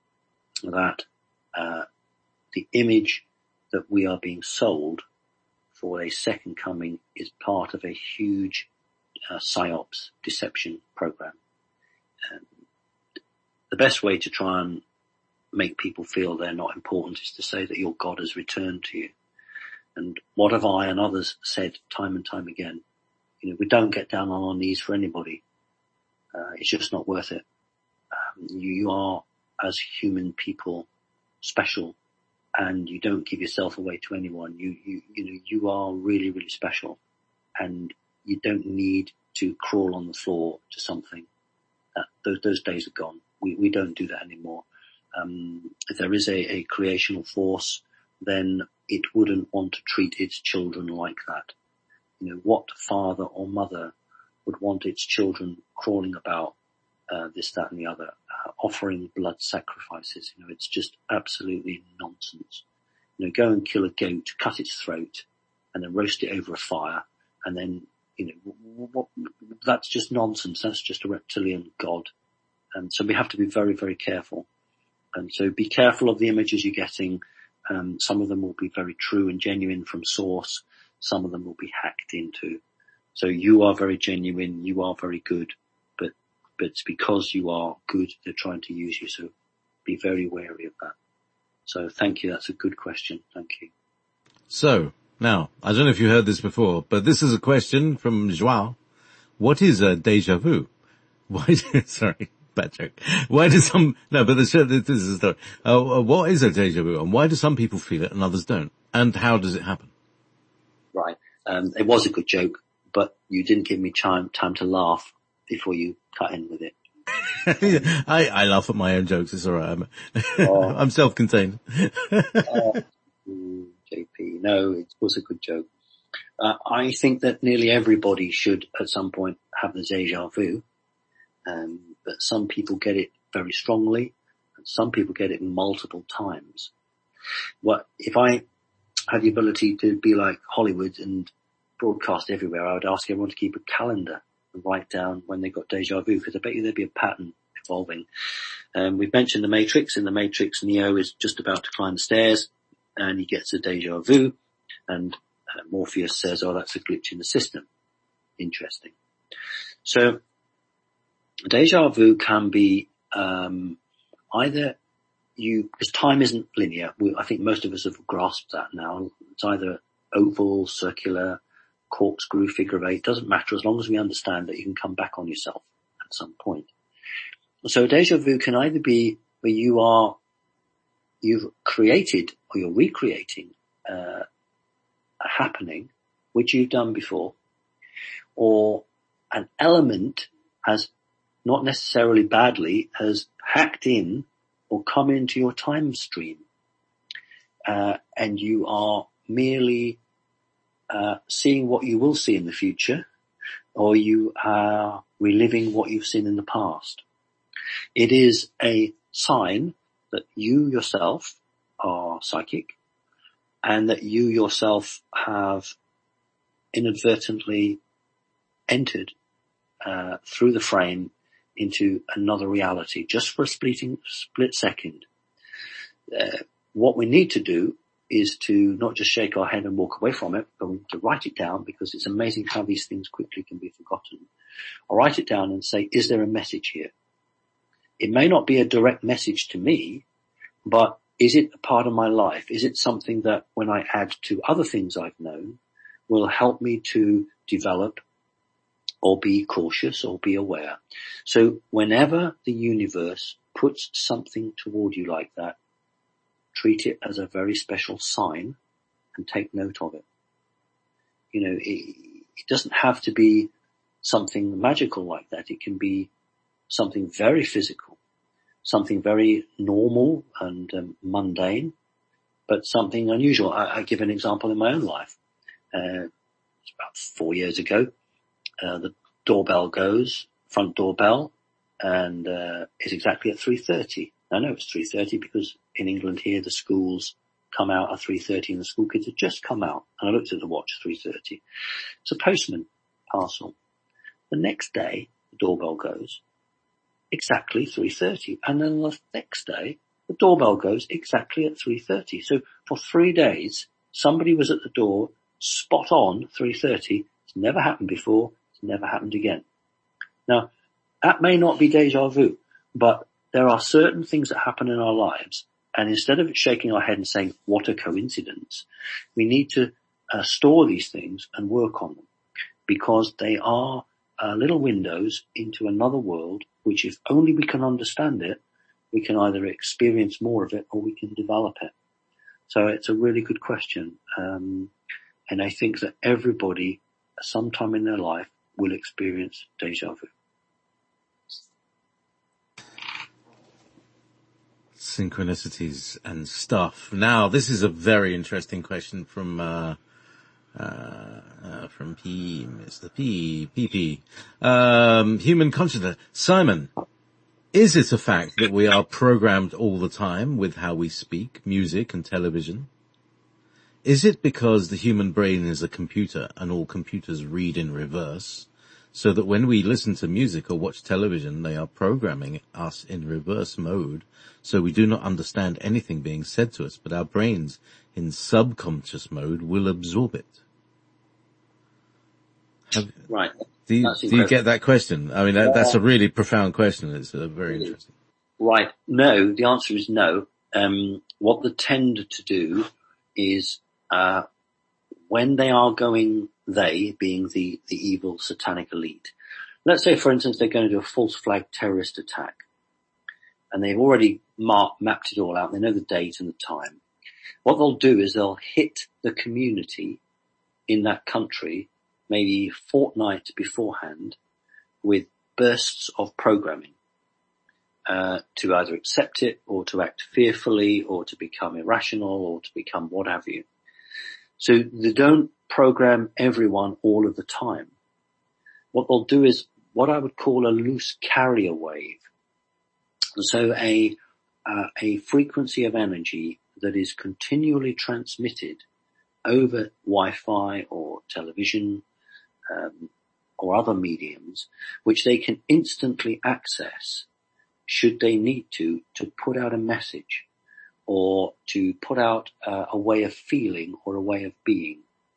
that uh, the image that we are being sold for a second coming is part of a huge uh, psyops deception program. Um, the best way to try and make people feel they're not important is to say that your God has returned to you. And what have I and others said time and time again? You know, we don't get down on our knees for anybody. Uh, it's just not worth it. Um, you, you are, as human people, special, and you don't give yourself away to anyone. You, you, you know, you are really, really special, and you don't need to crawl on the floor to something. That, those, those days are gone. We, we don't do that anymore. Um, if there is a, a creational force, then it wouldn't want to treat its children like that. You know, what father or mother would want its children crawling about, uh, this, that and the other, uh, offering blood sacrifices? You know, it's just absolutely nonsense. You know, go and kill a goat, cut its throat, and then roast it over a fire, and then, you know, what, that's just nonsense. That's just a reptilian god. And so we have to be very, very careful. And so be careful of the images you're getting. Um, some of them will be very true and genuine from source. Some of them will be hacked into. So you are very genuine. You are very good. But, but it's because you are good, they're trying to use you. So be very wary of that. So thank you. That's a good question. Thank you. So now, I don't know if you heard this before, but this is a question from Joao. What is a déjà vu? Why, sorry. Bad joke. Why do some, no, but this, this is a story. Uh, what is a déjà vu, and why do some people feel it and others don't? And how does it happen? Right. Um, it was a good joke, but you didn't give me time, time to laugh before you cut in with it. I, I laugh at my own jokes. It's all right. I'm, Oh. I'm self-contained. uh, J P, no, it was a good joke. Uh, I think that nearly everybody should at some point have the déjà vu. Um, but some people get it very strongly, and some people get it multiple times. What if I had the ability to be like Hollywood and broadcast everywhere? I would ask everyone to keep a calendar and write down when they got déjà vu, because I bet you there'd be a pattern evolving. Um, we've mentioned the Matrix. In the Matrix, Neo is just about to climb the stairs, and he gets a déjà vu, and uh, Morpheus says, "Oh, that's a glitch in the system." Interesting. So déjà vu can be um, either you, because time isn't linear. We, I think most of us have grasped that now. It's either oval, circular, corkscrew, figure of eight. Doesn't matter as long as we understand that you can come back on yourself at some point. So déjà vu can either be where you are, you've created or you're recreating uh, a happening which you've done before, or an element has, not necessarily badly, has hacked in or come into your time stream, uh, and you are merely uh, seeing what you will see in the future, or you are reliving what you've seen in the past. It is a sign that you yourself are psychic, and that you yourself have inadvertently entered uh, through the frame into another reality, just for a splitting, split second. Uh, what we need to do is to not just shake our head and walk away from it, but we need to write it down, because it's amazing how these things quickly can be forgotten. Or write it down and say, is there a message here? It may not be a direct message to me, but is it a part of my life? Is it something that when I add to other things I've known will help me to develop or be cautious or be aware? So whenever the universe puts something toward you like that, treat it as a very special sign and take note of it. you know, it, it doesn't have to be something magical like that. It can be something very physical, something very normal and um, mundane, but something unusual. I, I give an example in my own life. Uh, it's about four years ago. Uh, the doorbell goes, front doorbell, and uh, it's exactly at three thirty. I know it's three thirty because in England here the schools come out at three thirty and the school kids have just come out. And I looked at the watch, three thirty. It's a postman parcel. The next day, the doorbell goes, exactly three thirty. And then the next day, the doorbell goes exactly at three thirty. So for three days, somebody was at the door, spot on, three thirty. It's never happened before. It's never happened again. Now, that may not be déjà vu, but there are certain things that happen in our lives, and instead of shaking our head and saying, what a coincidence, we need to uh, store these things and work on them, because they are uh, little windows into another world, which if only we can understand it, we can either experience more of it or we can develop it. So it's a really good question. Um, and I think that everybody, sometime in their life, will experience déjà vu. Synchronicities and stuff. Now, this is a very interesting question from, uh, uh, uh from P, Mister P, P P. Um, human consciousness. Simon, is it a fact that we are programmed all the time with how we speak, music and television? Is it because the human brain is a computer and all computers read in reverse, so that when we listen to music or watch television, they are programming us in reverse mode, so we do not understand anything being said to us, but our brains in subconscious mode will absorb it? Have, right. Do you, do you get that question? I mean, that, that's a really profound question. It's uh, very interesting. Right. No, the answer is no. Um, what they tend to do is, uh, when they are going, they being the, the evil satanic elite. Let's say, for instance, they're going to do a false flag terrorist attack, and they've already marked, mapped it all out. They know the date and the time. What they'll do is they'll hit the community in that country maybe a fortnight beforehand with bursts of programming, uh, to either accept it or to act fearfully or to become irrational or to become what have you. So they don't program everyone all of the time. What they'll do is what I would call a loose carrier wave. So a, uh, a frequency of energy that is continually transmitted over Wi-Fi or television, um, or other mediums, which they can instantly access should they need to, to put out a message or to put out uh, a way of feeling or a way of being.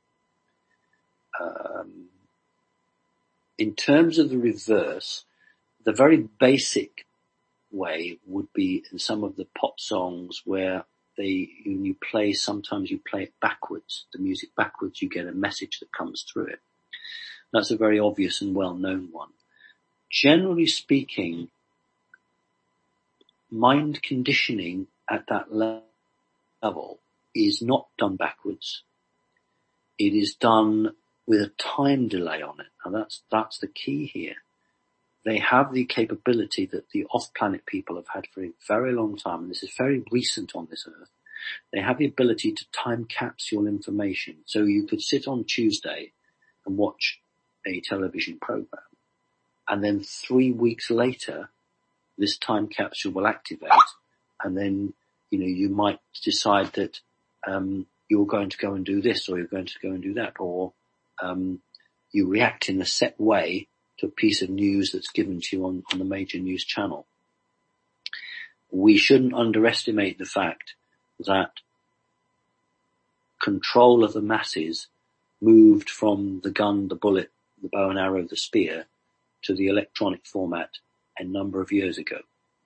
Um, in terms of the reverse, the very basic way would be in some of the pop songs where they, when you play, sometimes you play it backwards, the music backwards, you get a message that comes through it. That's a very obvious and well-known one. Generally speaking, mind conditioning at that level is not done backwards. It is done with a time delay on it. And that's, that's the key here. They have the capability that the off-planet people have had for a very long time, and this is very recent on this earth. They have the ability to time capsule information. So you could sit on Tuesday and watch a television program, and then three weeks later, this time capsule will activate, and then, you know, you might decide that, um, you're going to go and do this, or you're going to go and do that, or, um, you react in a set way to a piece of news that's given to you on, on the major news channel. We shouldn't underestimate the fact that control of the masses moved from the gun, the bullet, the bow and arrow, the spear, to the electronic format a number of years ago.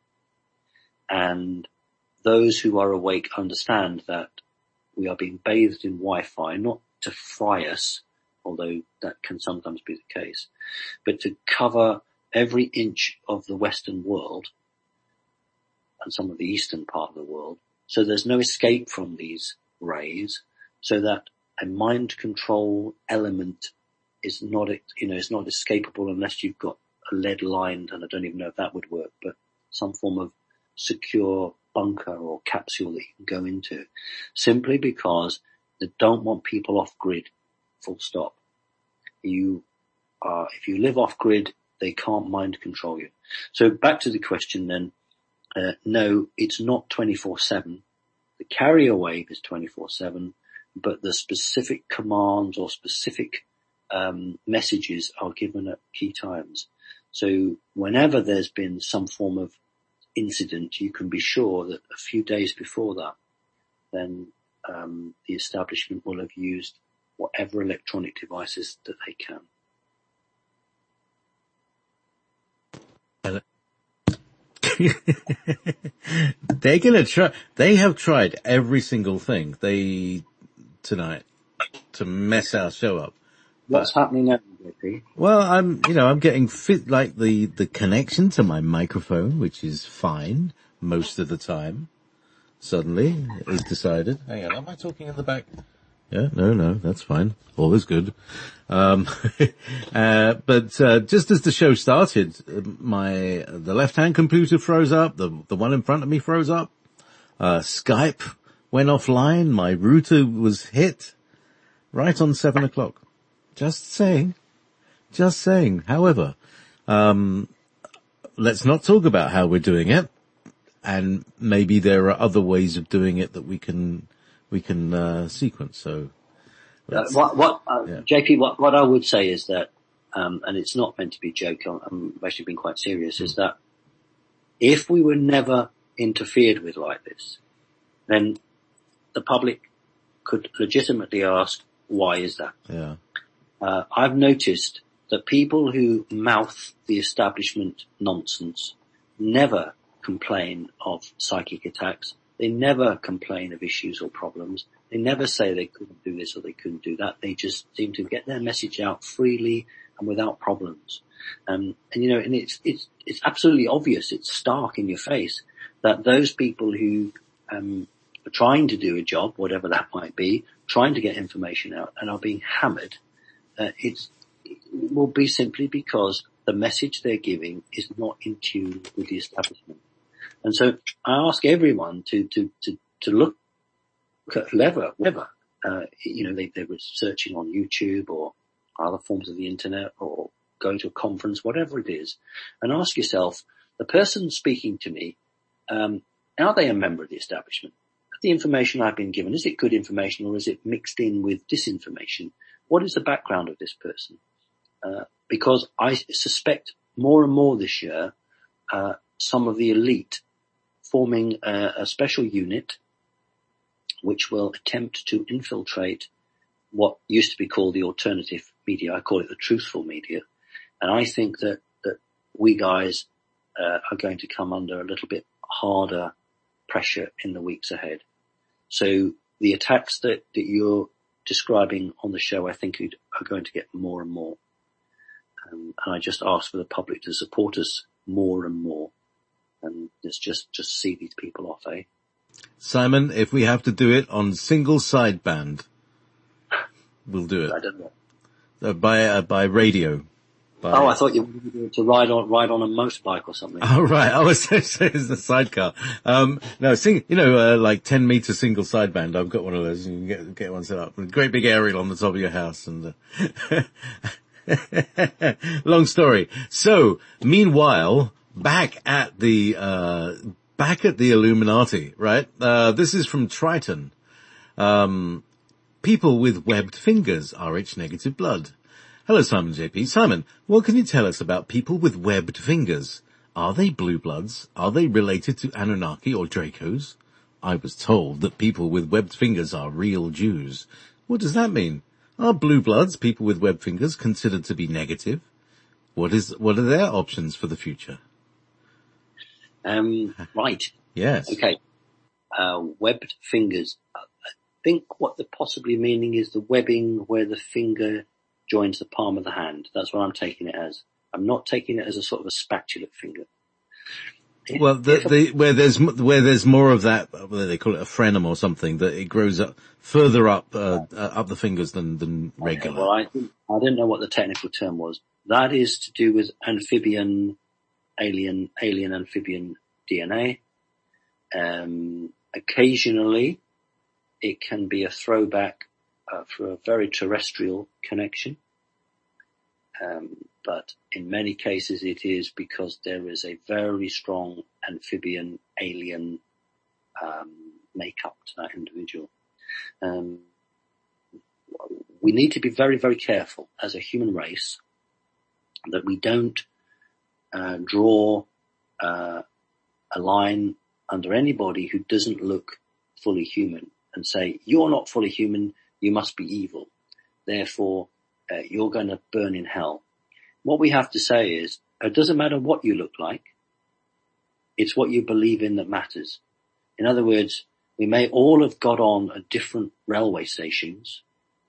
And those who are awake understand that we are being bathed in Wi-Fi, not to fry us, although that can sometimes be the case, but to cover every inch of the Western world and some of the eastern part of the world, so there's no escape from these rays, so that a mind control element is not, you know, it's not escapable unless you've got a lead lined, and I don't even know if that would work, but some form of secure bunker or capsule that you can go into, simply because they don't want people off grid, full stop. You are, if you live off grid, they can't mind control you. So back to the question then, uh, no, it's not twenty-four seven. The carrier wave is twenty-four seven, but the specific commands or specific um, messages are given at key times. So whenever there's been some form of incident, you can be sure that a few days before that, then um, the establishment will have used whatever electronic devices that they can. They're gonna try, they have tried every single thing they, tonight, to mess our show up. What's but, happening now, J P? Well, I'm, you know, I'm getting fit, like the, the connection to my microphone, which is fine most of the time, suddenly is decided. Hang on, am I talking in the back? Yeah, no, no, that's fine. All is good. Um, uh, but, uh, just as the show started, my, the left-hand computer froze up, the, the one in front of me froze up, uh, Skype went offline, my router was hit right on seven o'clock. Just saying. Just saying. However, um, let's not talk about how we're doing it, and maybe there are other ways of doing it that we can, we can, uh, sequence. So, uh, what, what, uh, yeah. J P, what, what I would say is that, um, and it's not meant to be a joke, I'm actually being quite serious, mm. is that if we were never interfered with like this, then the public could legitimately ask, why is that? Yeah. Uh, I've noticed that people who mouth the establishment nonsense never complain of psychic attacks. They never complain of issues or problems. They never say they couldn't do this or they couldn't do that. They just seem to get their message out freely and without problems. Um, and you know, and it's, it's, it's absolutely obvious. It's stark in your face that those people who, um, are trying to do a job, whatever that might be, trying to get information out and are being hammered, uh, it's, it will be simply because the message they're giving is not in tune with the establishment. And so I ask everyone to, to, to, to look at whoever, whoever, uh, you know, they, they were searching on YouTube or other forms of the internet or going to a conference, whatever it is, and ask yourself, the person speaking to me, um, are they a member of the establishment? The information I've been given, is it good information or is it mixed in with disinformation? What is the background of this person? Uh, because I suspect more and more this year, uh, some of the elite forming a, a special unit which will attempt to infiltrate what used to be called the alternative media. I call it the truthful media. And I think that, that we guys uh, are going to come under a little bit harder pressure in the weeks ahead. So the attacks that, that you're describing on the show, I think are going to get more and more. Um, and I just ask for the public to support us more and more. And let's just, just see these people off, eh? Simon, if we have to do it on single sideband, we'll do it. I don't know. Uh, by, uh, by radio. By... Oh, I thought you wanted to ride on, ride on a motorbike or something. Oh, right. I was saying it's the sidecar. Um, no, sing, you know, uh, like ten meter single sideband. I've got one of those. You can get, get one set up. A great big aerial on the top of your house and, uh, long story. So, meanwhile, back at the, uh, back at the Illuminati, right? Uh, this is from Triton. Um, people with webbed fingers, R H negative blood. Hello, Simon J P. Simon, what can you tell us about people with webbed fingers? Are they blue bloods? Are they related to Anunnaki or Dracos? I was told that people with webbed fingers are real Jews. What does that mean? Are blue bloods, people with webbed fingers, considered to be negative? What is, what are their options for the future? Um, right. Yes. Okay. Uh, webbed fingers. I think what the possibly meaning is the webbing where the finger joins the palm of the hand. That's what I'm taking it as. I'm not taking it as a sort of a spatula finger. If, Well, the, if a, the, where there's, where there's more of that, what do they call it, a frenum or something, that it grows up further up, uh, uh, up the fingers than, than regular. well, I, I don't know what the technical term was. That is to do with amphibian, alien, alien amphibian D N A. Um, occasionally it can be a throwback uh, for a very terrestrial connection. Um, but in many cases it is because there is a very strong amphibian alien um, makeup to that individual. Um, we need to be very, very careful as a human race that we don't uh, draw uh, a line under anybody who doesn't look fully human and say, you're not fully human, you must be evil. Therefore, uh, you're going to burn in hell. What we have to say is, it doesn't matter what you look like, it's what you believe in that matters. In other words, we may all have got on at different railway stations,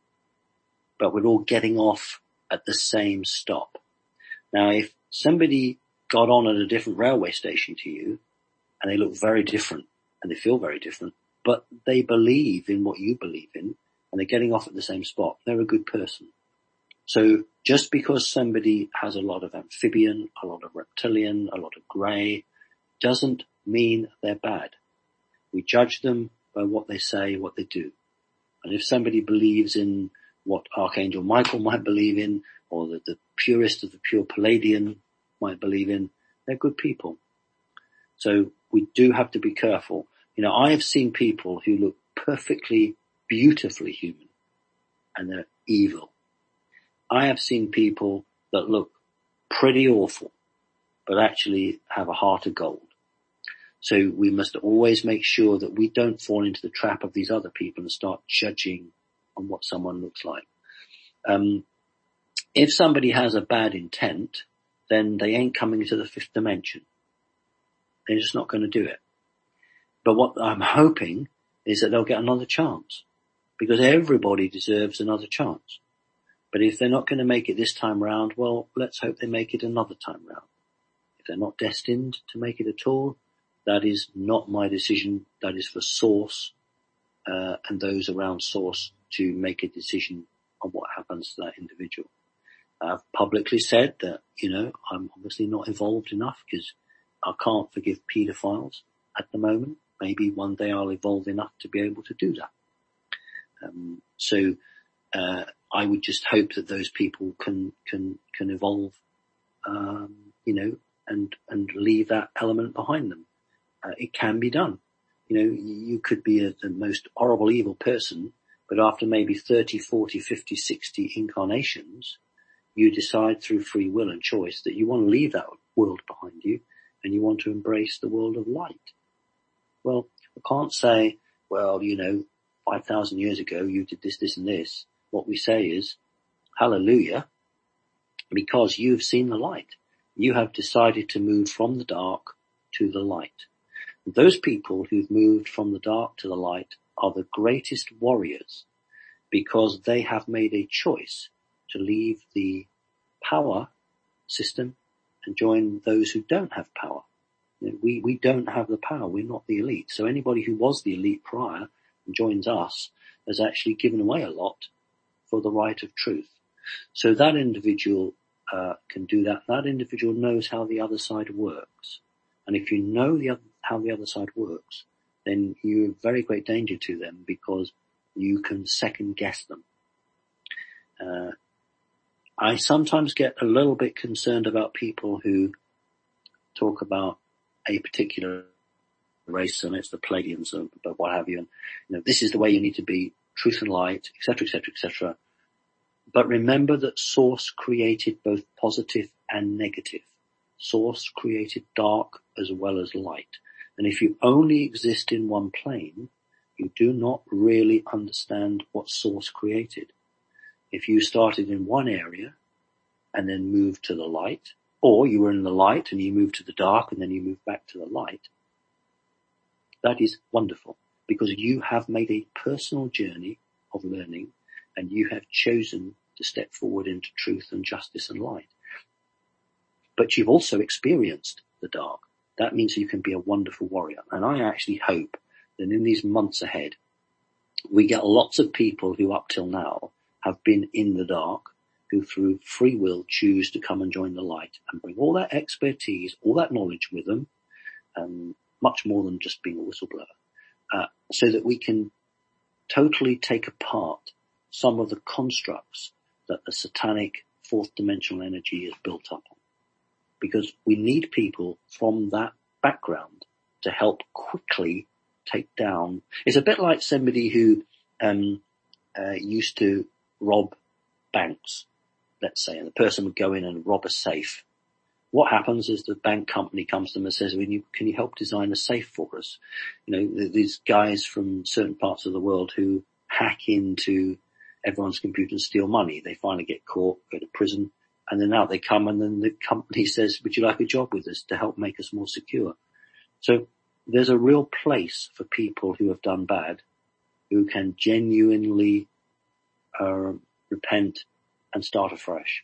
but we're all getting off at the same stop. Now, if somebody got on at a different railway station to you, and they look very different, and they feel very different, but they believe in what you believe in, and they're getting off at the same spot, they're a good person. So just because somebody has a lot of amphibian, a lot of reptilian, a lot of grey, doesn't mean they're bad. We judge them by what they say, what they do. And if somebody believes in what Archangel Michael might believe in, or that the purest of the pure Palladian might believe in, they're good people. So we do have to be careful. You know, I have seen people who look perfectly, beautifully human, and they're evil. I have seen people that look pretty awful, but actually have a heart of gold. So we must always make sure that we don't fall into the trap of these other people and start judging on what someone looks like. Um, if somebody has a bad intent, then they ain't coming to the fifth dimension. They're just not going to do it. But what I'm hoping is that they'll get another chance, because everybody deserves another chance. But if they're not going to make it this time round, well, let's hope they make it another time round. If they're not destined to make it at all, that is not my decision. That is for Source uh, and those around Source to make a decision on what happens to that individual. I've publicly said that, you know, I'm obviously not involved enough because I can't forgive paedophiles at the moment. Maybe one day I'll evolve enough to be able to do that. Um, so uh, I would just hope that those people can can can evolve, um, you know, and and leave that element behind them. Uh, it can be done. You know, you could be a, the most horrible, evil person, but after maybe thirty, forty, fifty, sixty incarnations, you decide through free will and choice that you want to leave that world behind you and you want to embrace the world of light. Well, I can't say, well, you know, five thousand years ago you did this, this and this. What we say is, hallelujah, because you've seen the light. You have decided to move from the dark to the light. Those people who've moved from the dark to the light are the greatest warriors, because they have made a choice to leave the power system and join those who don't have power. You know, we, we don't have the power. We're not the elite. So anybody who was the elite prior and joins us has actually given away a lot for the right of truth. So that individual uh, can do that. That individual knows how the other side works. And if you know the other, how the other side works, then you're in very great danger to them, because you can second guess them. Uh, I sometimes get a little bit concerned about people who talk about a particular race, and it's the Palladians, or but what have you, and you know, this is the way you need to be, truth and light, et cetera, et cetera, et cetera. But remember that Source created both positive and negative. Source created dark as well as light. And if you only exist in one plane, you do not really understand what Source created. If you started in one area and then moved to the light, or you were in the light and you moved to the dark and then you moved back to the light, that is wonderful, because you have made a personal journey of learning and you have chosen to step forward into truth and justice and light. But you've also experienced the dark. that means you can be a wonderful warrior. And I actually hope that in these months ahead, we get lots of people who up till now have been in the dark, who through free will choose to come and join the light and bring all that expertise, all that knowledge with them, um, much more than just being a whistleblower, uh, so that we can totally take apart some of the constructs that the satanic fourth dimensional energy is built up on. Because we need people from that background to help quickly take down. It's a bit like somebody who um uh, used to rob banks, let's say, and the person would go in and rob a safe. What happens is the bank company comes to them and says, "Can you, can you help design a safe for us?" You know, these guys from certain parts of the world who hack into everyone's computer and steal money. They finally get caught, go to prison, and then out they come, and then the company says, "Would you like a job with us to help make us more secure?" So there's a real place for people who have done bad, who can genuinely uh, repent and start afresh.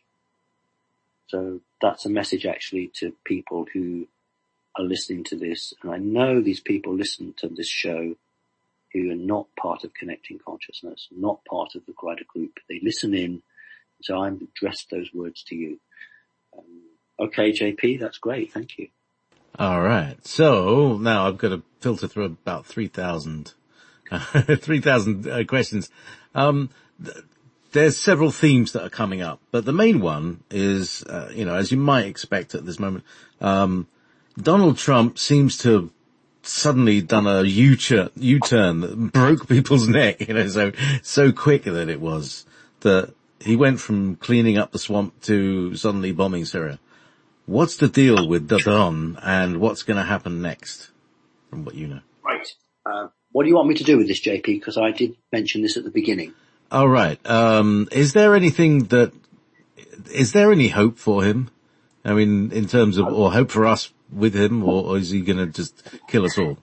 So that's a message actually to people who are listening to this. And I know these people listen to this show who are not part of Connecting Consciousness, not part of the wider group. They listen in, so I'm addressed those words to you. Um, okay, J P, that's great. Thank you. All right. So now I've got to filter through about three thousand, three thousand uh, questions. Um, th- there's several themes that are coming up, but the main one is, uh, you know, as you might expect at this moment, um, Donald Trump seems to have suddenly done a U-turn, U-turn that broke people's neck, you know, so, so quick that it was that he went from cleaning up the swamp to suddenly bombing Syria. What's the deal with Dodon and what's going to happen next, from what you know? Right. Uh, what do you want me to do with this, J P? Because I did mention this at the beginning. All right. Um, is there anything that, is there any hope for him? I mean, in terms of, or hope for us with him, or, or is he going to just kill us all?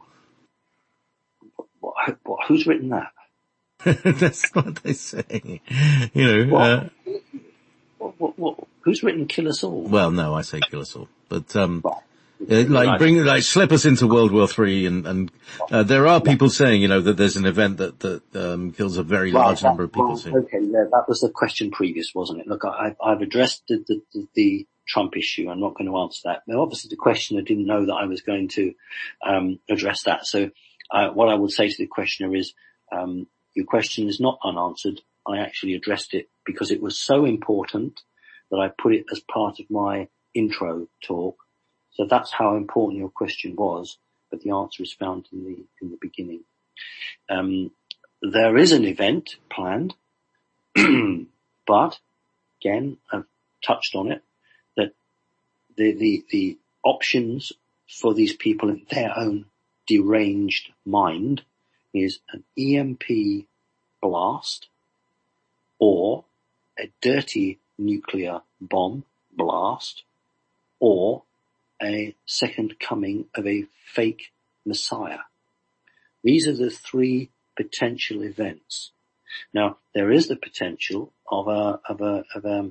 What, what, who's written that? That's what they say. You know, What? uh, What, what, what, who's written kill us all? well, no, I say kill us all, but, um, Right. Uh, like bring, like slip us into World War Three, and and uh, there are people saying, you know, that there's an event that that um, kills a very large Right, number of people. Well, soon. okay, yeah, that was the question previous, wasn't it? Look, I, I've addressed the, the, the, the Trump issue. I'm not going to answer that. Now, obviously, the questioner didn't know that I was going to um, address that. So, uh, what I would say to the questioner is, um, your question is not unanswered. I actually addressed it because it was so important that I put it as part of my intro talk. So that's how important your question was, but the answer is found in the in the beginning. Um, there is an event planned, but again, I've touched on it, that the, the the options for these people in their own deranged mind is an E M P blast or a dirty nuclear bomb blast or a second coming of a fake messiah. These are the three potential events. Now, there is the potential of a, of a, of a,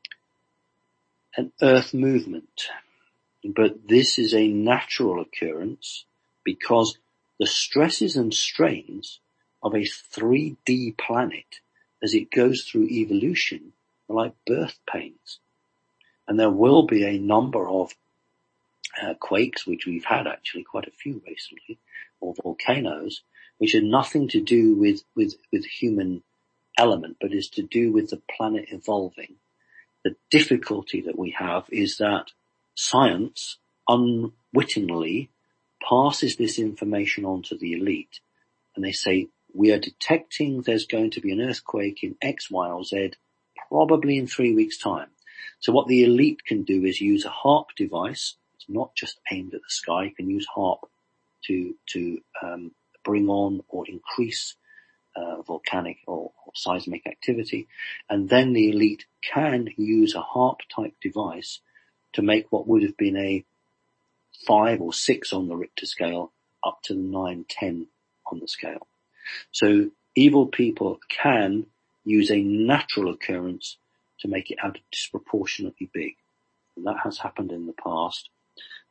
an earth movement, but this is a natural occurrence because the stresses and strains of a three D planet as it goes through evolution are like birth pains. And there will be a number of Uh, quakes, which we've had actually quite a few recently, or volcanoes, which are nothing to do with, with, with human element, but is to do with the planet evolving. The difficulty that we have is that science unwittingly passes this information on to the elite, and they say, we are detecting there's going to be an earthquake in X, Y, or Z, probably in three weeks' time. So what the elite can do is use a HAARP device. Not just aimed at the sky. You can use HAARP to to um, bring on or increase uh, volcanic or, or seismic activity, and then the elite can use a HAARP type device to make what would have been a five or six on the Richter scale up to nine, ten on the scale. So evil people can use a natural occurrence to make it out disproportionately big, and that has happened in the past.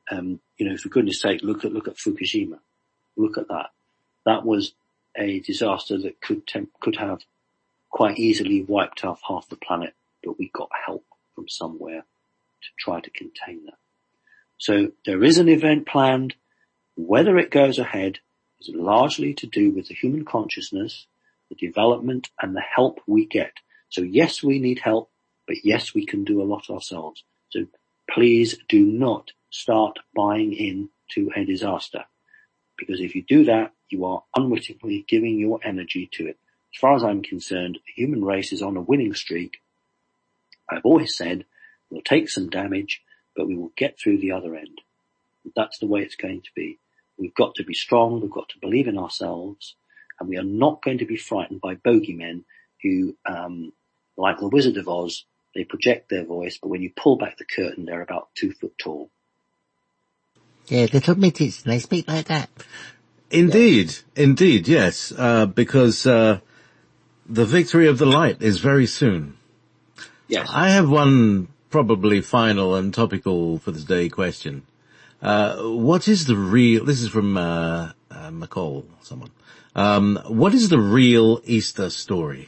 Um, you know, for goodness sake, look at, look at Fukushima. Look at that. That was a disaster that could temp- could have quite easily wiped off half the planet, but we got help from somewhere to try to contain that. So there is an event planned. Whether it goes ahead is largely to do with the human consciousness, the development, and the help we get. So yes, we need help, but yes, we can do a lot ourselves. So please do not start buying into a disaster, because if you do that, you are unwittingly giving your energy to it. As far as I'm concerned, the human race is on a winning streak. I've always said we'll take some damage, but we will get through the other end. That's the way it's going to be. We've got to be strong, we've got to believe in ourselves, and we are not going to be frightened by bogeymen who, um, like the Wizard of Oz, they project their voice, but when you pull back the curtain, they're about two foot tall. Yeah, little midgets, they speak like that. Indeed, yeah. indeed, yes, uh, because uh, the victory of the light is very soon. Yes. I have one probably final and topical for today question. Uh, what is the real, this is from uh, uh, McCall, someone. Um, what is the real Easter story?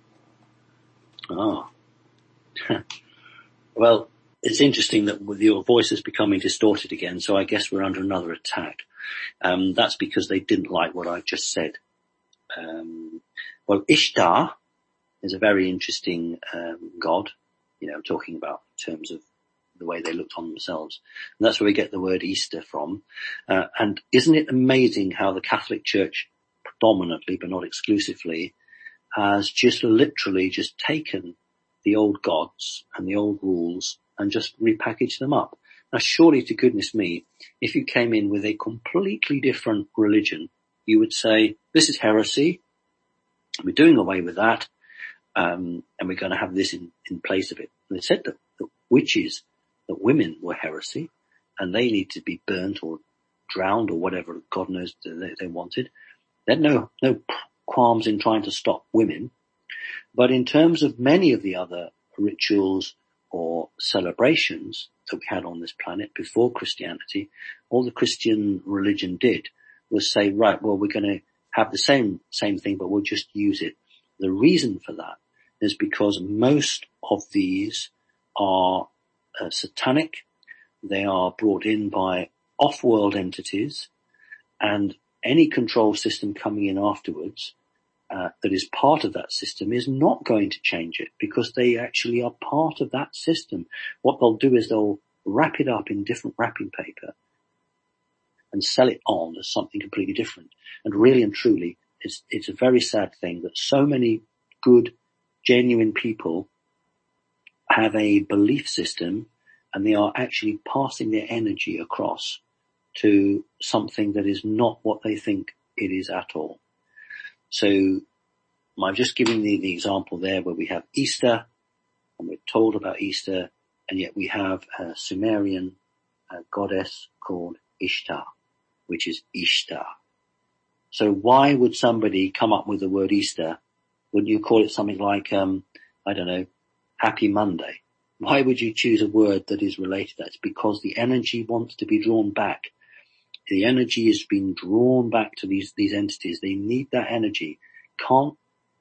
Oh. Well, it's interesting that with your voice is becoming distorted again, so I guess we're under another attack. Um, that's because they didn't like what I just said. Um, well, Ishtar is a very interesting um, god, you know, talking about in terms of the way they looked on themselves. And that's where we get the word Easter from. Uh, and isn't it amazing how the Catholic Church predominantly, but not exclusively, has just literally just taken the old gods and the old rules and just repackaged them up. Now, surely to goodness me, if you came in with a completely different religion, you would say, this is heresy, we're doing away with that, um, and we're going to have this in, in place of it. And they said that, that witches, that women were heresy, and they need to be burnt or drowned or whatever God knows they, they wanted. They had no, no qualms in trying to stop women. But in terms of many of the other rituals or celebrations that we had on this planet before Christianity, all the Christian religion did was say, right, well, we're going to have the same, same thing, but we'll just use it. The reason for that is because most of these are uh, satanic. They are brought in by off-world entities, and any control system coming in afterwards Uh, that is part of that system is not going to change it, because they actually are part of that system. What they'll do is they'll wrap it up in different wrapping paper and sell it on as something completely different. And really and truly, it's, it's a very sad thing that so many good, genuine people have a belief system, and they are actually passing their energy across to something that is not what they think it is at all. So I'm just giving the, the example there where we have Easter, and we're told about Easter, and yet we have a Sumerian uh, goddess called Ishtar, which is Ishtar. So why would somebody come up with the word Easter? Wouldn't you call it something like, um, I don't know, Happy Monday? Why would you choose a word that is related to that? It's because the energy wants to be drawn back. The energy is being drawn back to these, these entities. They need that energy. Can't,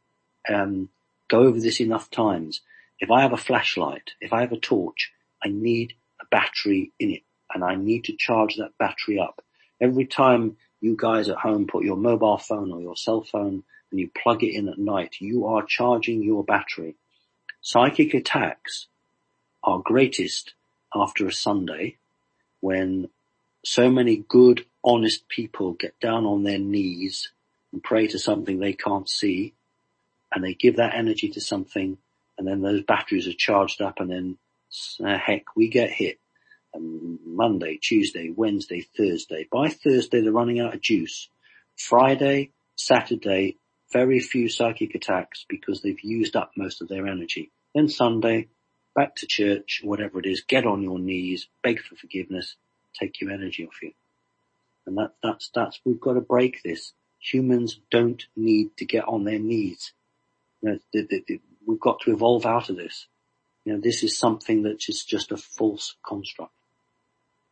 um, go over this enough times. If I have a flashlight, if I have a torch, I need a battery in it, and I need to charge that battery up. Every time you guys at home put your mobile phone or your cell phone and you plug it in at night, you are charging your battery. Psychic attacks are greatest after a Sunday, when so many good, honest people get down on their knees and pray to something they can't see, and they give that energy to something, and then those batteries are charged up, and then uh, heck, we get hit. Um, Monday, Tuesday, Wednesday, Thursday. By Thursday, they're running out of juice. Friday, Saturday, very few psychic attacks because they've used up most of their energy. Then Sunday, back to church, whatever it is, get on your knees, beg for forgiveness, take your energy off you. And that, that's, that's, we've got to break this. Humans don't need to get on their knees. You know, the, the, the, we've got to evolve out of this. You know, this is something that is just a false construct.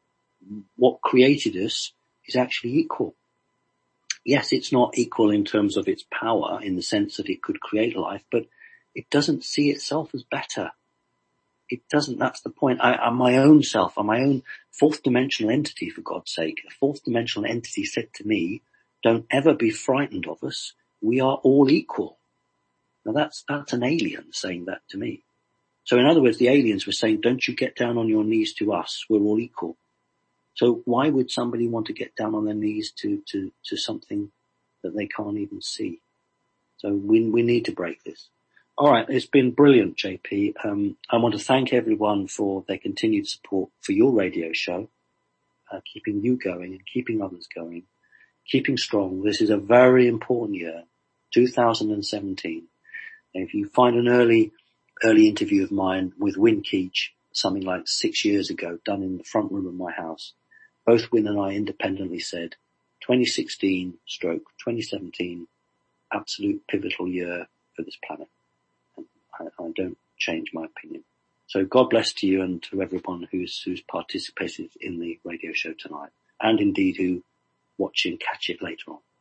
what created us is actually equal. Yes, it's not equal in terms of its power, in the sense that it could create a life, but it doesn't see itself as better. It doesn't, that's the point. I, I'm my own self, I'm my own fourth dimensional entity, for God's sake. A fourth dimensional entity said to me, don't ever be frightened of us. We are all equal. Now that's, that's an alien saying that to me. So in other words, the aliens were saying, don't you get down on your knees to us. We're all equal. So why would somebody want to get down on their knees to, to, to something that they can't even see? So we, we need to break this. All right. It's been brilliant, J P. Um, I want to thank everyone for their continued support for your radio show, uh, keeping you going and keeping others going, keeping strong. This is a very important year, two thousand seventeen. And if you find an early, early interview of mine with Win Keach, something like six years ago, done in the front room of my house, both Win and I independently said twenty sixteen stroke twenty seventeen, absolute pivotal year for this planet. And I, I don't change my opinion. So God bless to you and to everyone who's, who's participated in the radio show tonight, and indeed who watch and catch it later on.